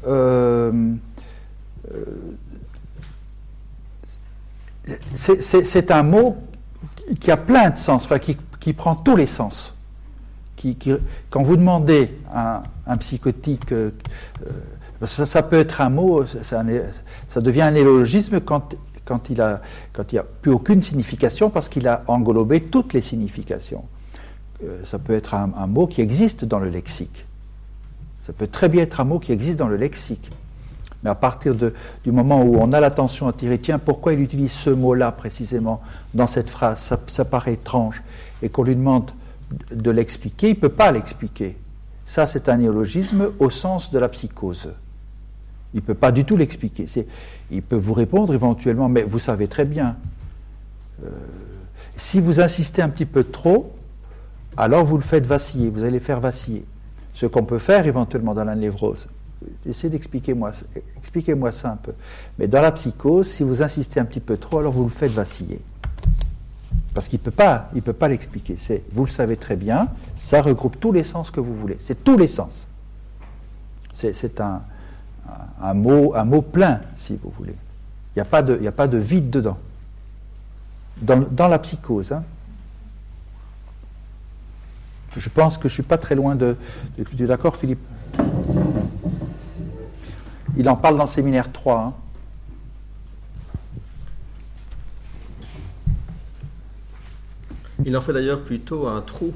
c'est un mot qui a plein de sens, enfin qui prend tous les sens. Quand vous demandez à un psychotique, ça peut être un mot, ça devient un néologisme quand il n'y a plus aucune signification parce qu'il a englobé toutes les significations. Ça peut être un mot qui existe dans le lexique. Ça peut très bien être un mot qui existe dans le lexique. Mais à partir du moment où on a l'attention attirée, tiens, pourquoi il utilise ce mot-là précisément dans cette phrase, ça paraît étrange, et qu'on lui demande de l'expliquer, il ne peut pas l'expliquer. Ça, c'est un néologisme au sens de la psychose. Il ne peut pas du tout l'expliquer. Il peut vous répondre éventuellement, mais vous savez très bien. Si vous insistez un petit peu trop, alors vous le faites vaciller, vous allez le faire vaciller. Ce qu'on peut faire éventuellement dans la névrose. Essayez d'expliquer-moi ça un peu. Mais dans la psychose, si vous insistez un petit peu trop, alors vous le faites vaciller. Parce qu'il ne peut pas l'expliquer. Vous le savez très bien, ça regroupe tous les sens que vous voulez. C'est tous les sens. C'est un mot plein, si vous voulez. Il n'y a pas de vide dedans. Dans la psychose. Hein. Je pense que je ne suis pas très loin de d'accord, Philippe? Il en parle dans le séminaire 3. Hein. Il en fait d'ailleurs plutôt un trou.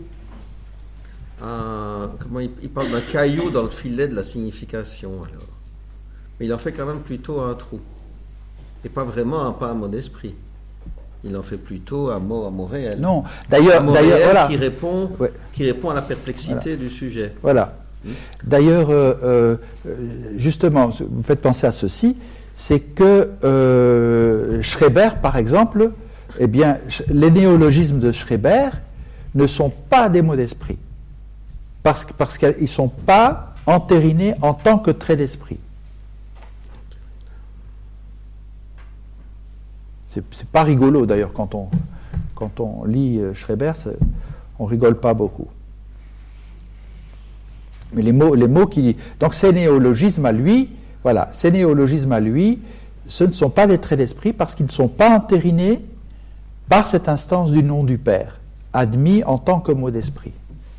Il parle d'un caillou dans le filet de la signification, alors. Mais il en fait quand même plutôt un trou. Et pas un mot d'esprit. Il en fait plutôt un mot réel. Non, d'ailleurs, voilà. Qui répond à la perplexité du sujet. Voilà. D'ailleurs, justement, vous faites penser à ceci, c'est que Schreber, par exemple, eh bien, les néologismes de Schreber ne sont pas des mots d'esprit, parce qu'ils ne sont pas entérinés en tant que traits d'esprit. C'est pas rigolo d'ailleurs quand on lit Schreber, on rigole pas beaucoup. Mais les mots qui donc ces néologismes à lui, voilà, ces néologismes à lui, ce ne sont pas des traits d'esprit parce qu'ils ne sont pas entérinés par cette instance du nom du Père, admis en tant que mot d'esprit.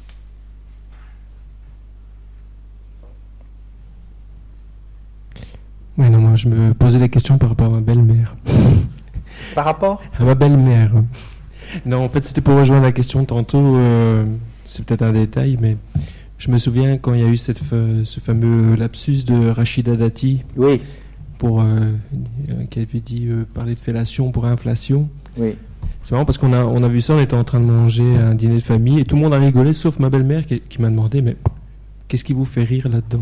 Oui, non, moi je me posais la question par rapport à ma belle-mère. Par rapport à ma belle-mère. Non, en fait, c'était pour rejoindre la question tantôt. C'est peut-être un détail, mais je me souviens quand il y a eu ce fameux lapsus de Rachida Dati. Oui. Qui avait dit parler de fellation pour inflation. Oui. C'est marrant parce qu'on a vu ça, on était en train de manger un dîner de famille et tout le monde a rigolé, sauf ma belle-mère qui m'a demandé mais qu'est-ce qui vous fait rire là-dedans?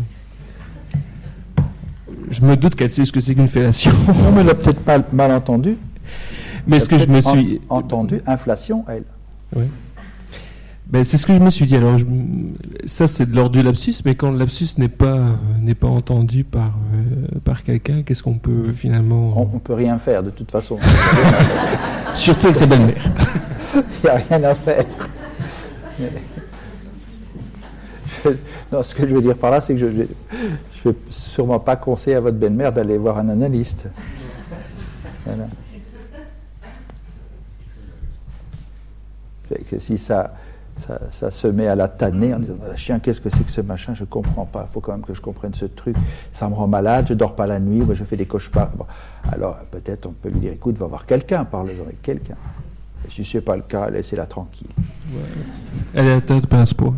Je me doute qu'elle sait ce que c'est qu'une fellation. Non, mais elle a peut-être pas mal entendu. Mais ce que je me suis entendu, inflation, elle. Oui. Ben, c'est ce que je me suis dit. Alors, ça, c'est de l'ordre du lapsus, mais quand le lapsus n'est pas entendu par quelqu'un, qu'est-ce qu'on peut finalement... On peut rien faire, de toute façon. Surtout avec sa belle-mère. Il n'y a rien à faire. Non, ce que je veux dire par là, c'est que je ne vais sûrement pas conseiller à votre belle-mère d'aller voir un analyste. Voilà. C'est que si ça se met à la tanner en disant « Chien, qu'est-ce que c'est que ce machin? Je ne comprends pas. Il faut quand même que je comprenne ce truc. Ça me rend malade, je ne dors pas la nuit, moi, je fais des cauchemars. » Bon. Alors, peut-être, on peut lui dire « Écoute, va voir quelqu'un, parle-en avec quelqu'un. » Et si ce n'est pas le cas, laissez-la tranquille. Ouais. Elle est atteinte par un sport.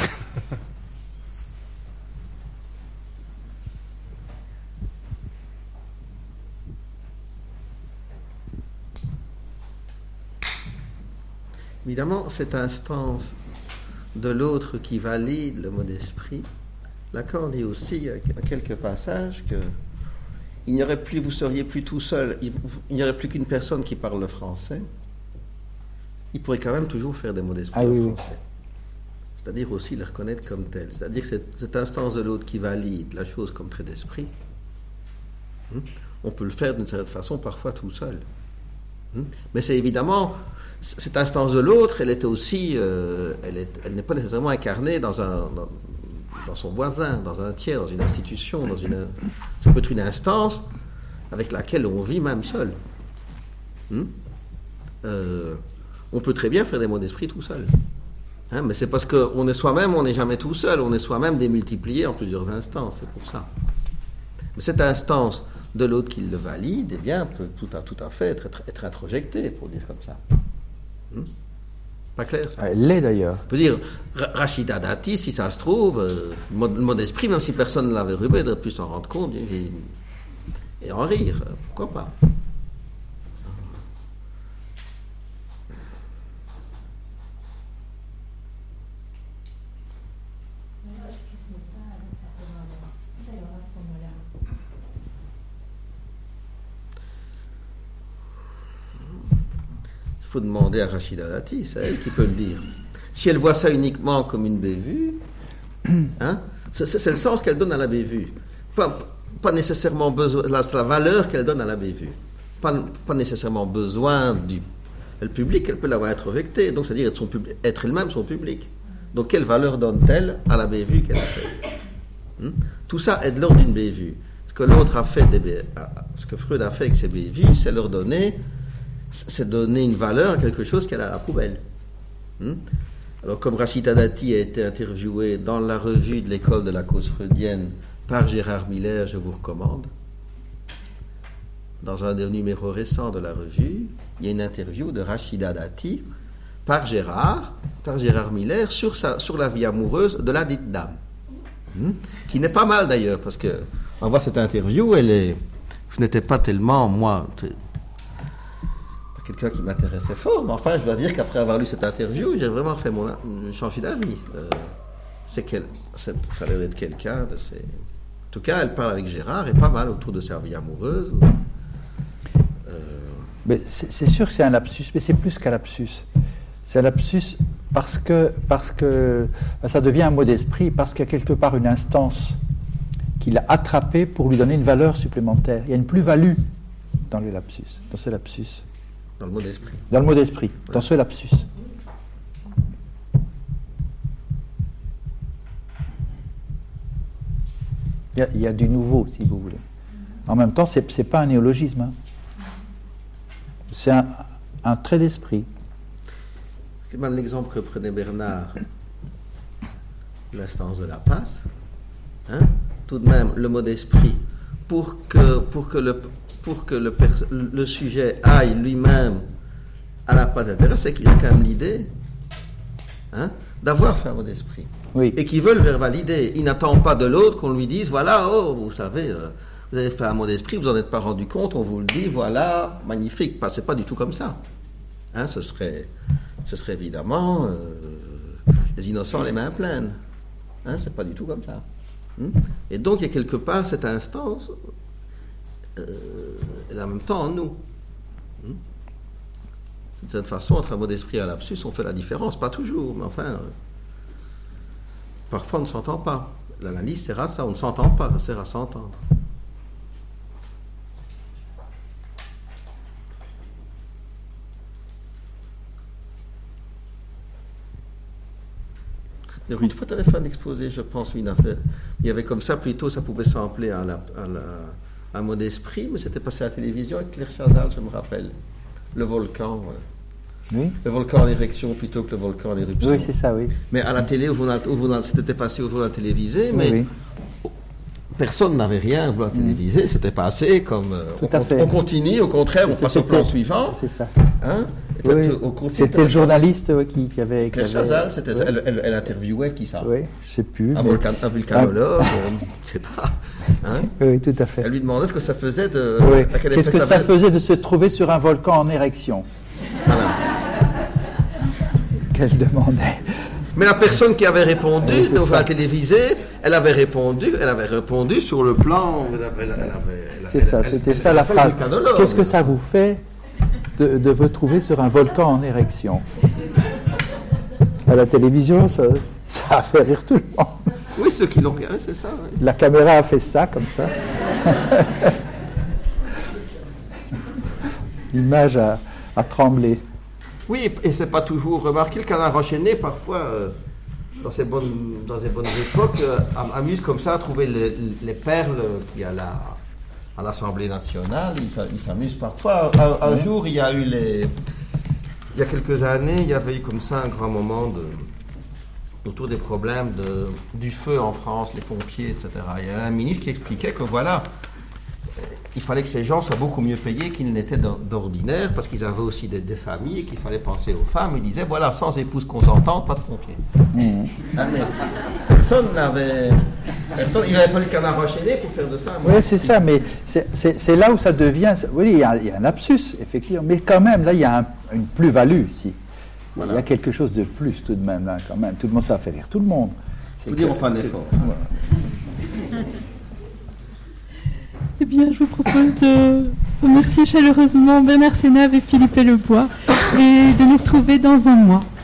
Évidemment, cette instance de l'autre qui valide le mot d'esprit, Lacan dit aussi, à quelques passages, que vous seriez plus tout seul, il n'y aurait plus qu'une personne qui parle le français, il pourrait quand même toujours faire des mots d'esprit au français. C'est-à-dire aussi le reconnaître comme tel. C'est-à-dire que cette instance de l'autre qui valide la chose comme trait d'esprit, on peut le faire d'une certaine façon, parfois tout seul. Mais c'est évidemment... Cette instance de l'autre, elle est aussi, elle n'est pas nécessairement incarnée dans son voisin, dans un tiers, dans une institution, ça peut être une instance avec laquelle on vit même seul. On peut très bien faire des mots d'esprit tout seul. Mais c'est parce qu'on est soi-même, on n'est jamais tout seul, on est soi-même démultiplié en plusieurs instances, c'est pour ça. Mais cette instance de l'autre qui le valide, eh bien, peut tout à fait être introjectée, pour dire comme ça. Pas clair ça? Elle l'est d'ailleurs. Je veux dire, Rachida Dati, si ça se trouve, le mot d'esprit, même si personne ne l'avait rubé, il aurait pu s'en rendre compte et en rire. Pourquoi pas? faut demander à Rachida Dati, c'est elle qui peut le dire. Si elle voit ça uniquement comme une bévue, hein, c'est le sens qu'elle donne à la bévue. Pas nécessairement besoin, la valeur qu'elle donne à la bévue. Pas nécessairement besoin du le public, elle peut l'avoir introvertie, donc c'est-à-dire être elle-même son public. Donc quelle valeur donne-t-elle à la bévue qu'elle a faite? Tout ça est de l'ordre d'une bévue. Ce que l'autre a fait, ce que Freud a fait avec ses bévues, c'est donner une valeur à quelque chose qu'elle a à la poubelle. Alors comme Rachida Dati a été interviewée dans la revue de l'école de la cause freudienne par Gérard Miller, je vous recommande. Dans un des numéros récents de la revue, il y a une interview de Rachida Dati par Gérard Miller sur la vie amoureuse de la dite dame. Qui n'est pas mal d'ailleurs, parce que on voit cette interview, ce n'était pas tellement, moi, quelqu'un qui m'intéressait fort, mais enfin, je dois dire qu'après avoir lu cette interview, j'ai vraiment changé d'avis. Ça a l'air d'être quelqu'un de ces... En tout cas, elle parle avec Gérard, et pas mal autour de sa vie amoureuse. Mais c'est sûr que c'est un lapsus, mais c'est plus qu'un lapsus. C'est un lapsus parce que ça devient un mot d'esprit, parce qu'il y a quelque part une instance qu'il a attrapée pour lui donner une valeur supplémentaire. Il y a une plus-value dans le lapsus, dans ce lapsus. Dans le mot d'esprit. Dans le mot d'esprit, ouais. Dans ce lapsus. Il y a du nouveau, si vous voulez. En même temps, c'est pas un néologisme. Hein. C'est un trait d'esprit. C'est même l'exemple que prenait Bernard, l'instance de la passe. Hein? Tout de même, le mot d'esprit, pour que le sujet aille lui-même à la passe d'intérêt, c'est qu'il a quand même l'idée d'avoir fait un mot d'esprit. Oui. Et qu'il veut le verbalider. Il n'attend pas de l'autre qu'on lui dise, voilà, vous savez... vous avez fait un mot d'esprit, vous n'en êtes pas rendu compte, on vous le dit, voilà, magnifique. C'est pas du tout comme ça. Ce serait évidemment les innocents les mains pleines. C'est pas du tout comme ça. Et donc, il y a quelque part cette instance, et en même temps en nous. De cette façon, entre un mot d'esprit et un lapsus, on fait la différence. Pas toujours, mais enfin, parfois on ne s'entend pas. L'analyse sert à ça, on ne s'entend pas, ça sert à s'entendre. Une fois, tu avais fait un exposé, je pense, une affaire. Il y avait comme ça, plutôt, ça pouvait sembler un mot d'esprit, mais c'était passé à la télévision avec Claire Chazal, je me rappelle. Le volcan. Oui. Le volcan en érection plutôt que le volcan en éruption. Oui, c'est ça, oui. Mais à la télé, c'était passé au journal télévisé, mais oui. Personne n'avait rien voulu téléviser, c'était passé comme... on continue, au contraire, on passe au plan suivant. C'est ça. Oui. C'était le journaliste qui avait... Claire Chazal, elle interviewait qui ça? Oui, je ne sais plus. Un vulcanologue, je ne sais pas. Oui, tout à fait. Elle lui demandait ce que ça faisait de... Oui. Qu'est-ce que ça faisait de se trouver sur un volcan en érection? Voilà. Qu'elle demandait. Mais la personne qui avait répondu, dans la télévisée, elle avait répondu sur le plan... C'est ça, c'était ça la phrase. Qu'est-ce que ça vous fait de vous trouver sur un volcan en érection? À la télévision, ça a fait rire tout le monde. Oui, ceux qui l'ont regardé, c'est ça. Oui. La caméra a fait ça, comme ça. L'image a tremblé. Oui, et c'est pas toujours remarqué. Le canard enchaîné, parfois, dans ces bonnes époques, amuse comme ça à trouver les perles qu'il y a à l'Assemblée nationale. Il s'amuse parfois. Un jour, il y a quelques années, il y avait eu comme ça un grand moment autour des problèmes du feu en France, les pompiers, etc. Il y a un ministre qui expliquait que voilà, il fallait que ces gens soient beaucoup mieux payés qu'ils n'étaient d'ordinaire, parce qu'ils avaient aussi des familles et qu'il fallait penser aux femmes. Il disait, voilà, sans épouse consentante, pas de pompiers. Personne, il avait fallu le canard enchaîné pour faire de ça. Oui, c'est ça, mais c'est là où ça devient... Oui, il y a un lapsus, effectivement, mais quand même, là, il y a une plus-value ici. Voilà. Il y a quelque chose de plus, tout de même, là, quand même. Tout le monde, ça fait rire tout le monde. Il faut dire, on fait un effort. Voilà. Eh bien, je vous propose de remercier chaleureusement Bernard Sénave et Philippe Lebois et de nous retrouver dans un mois.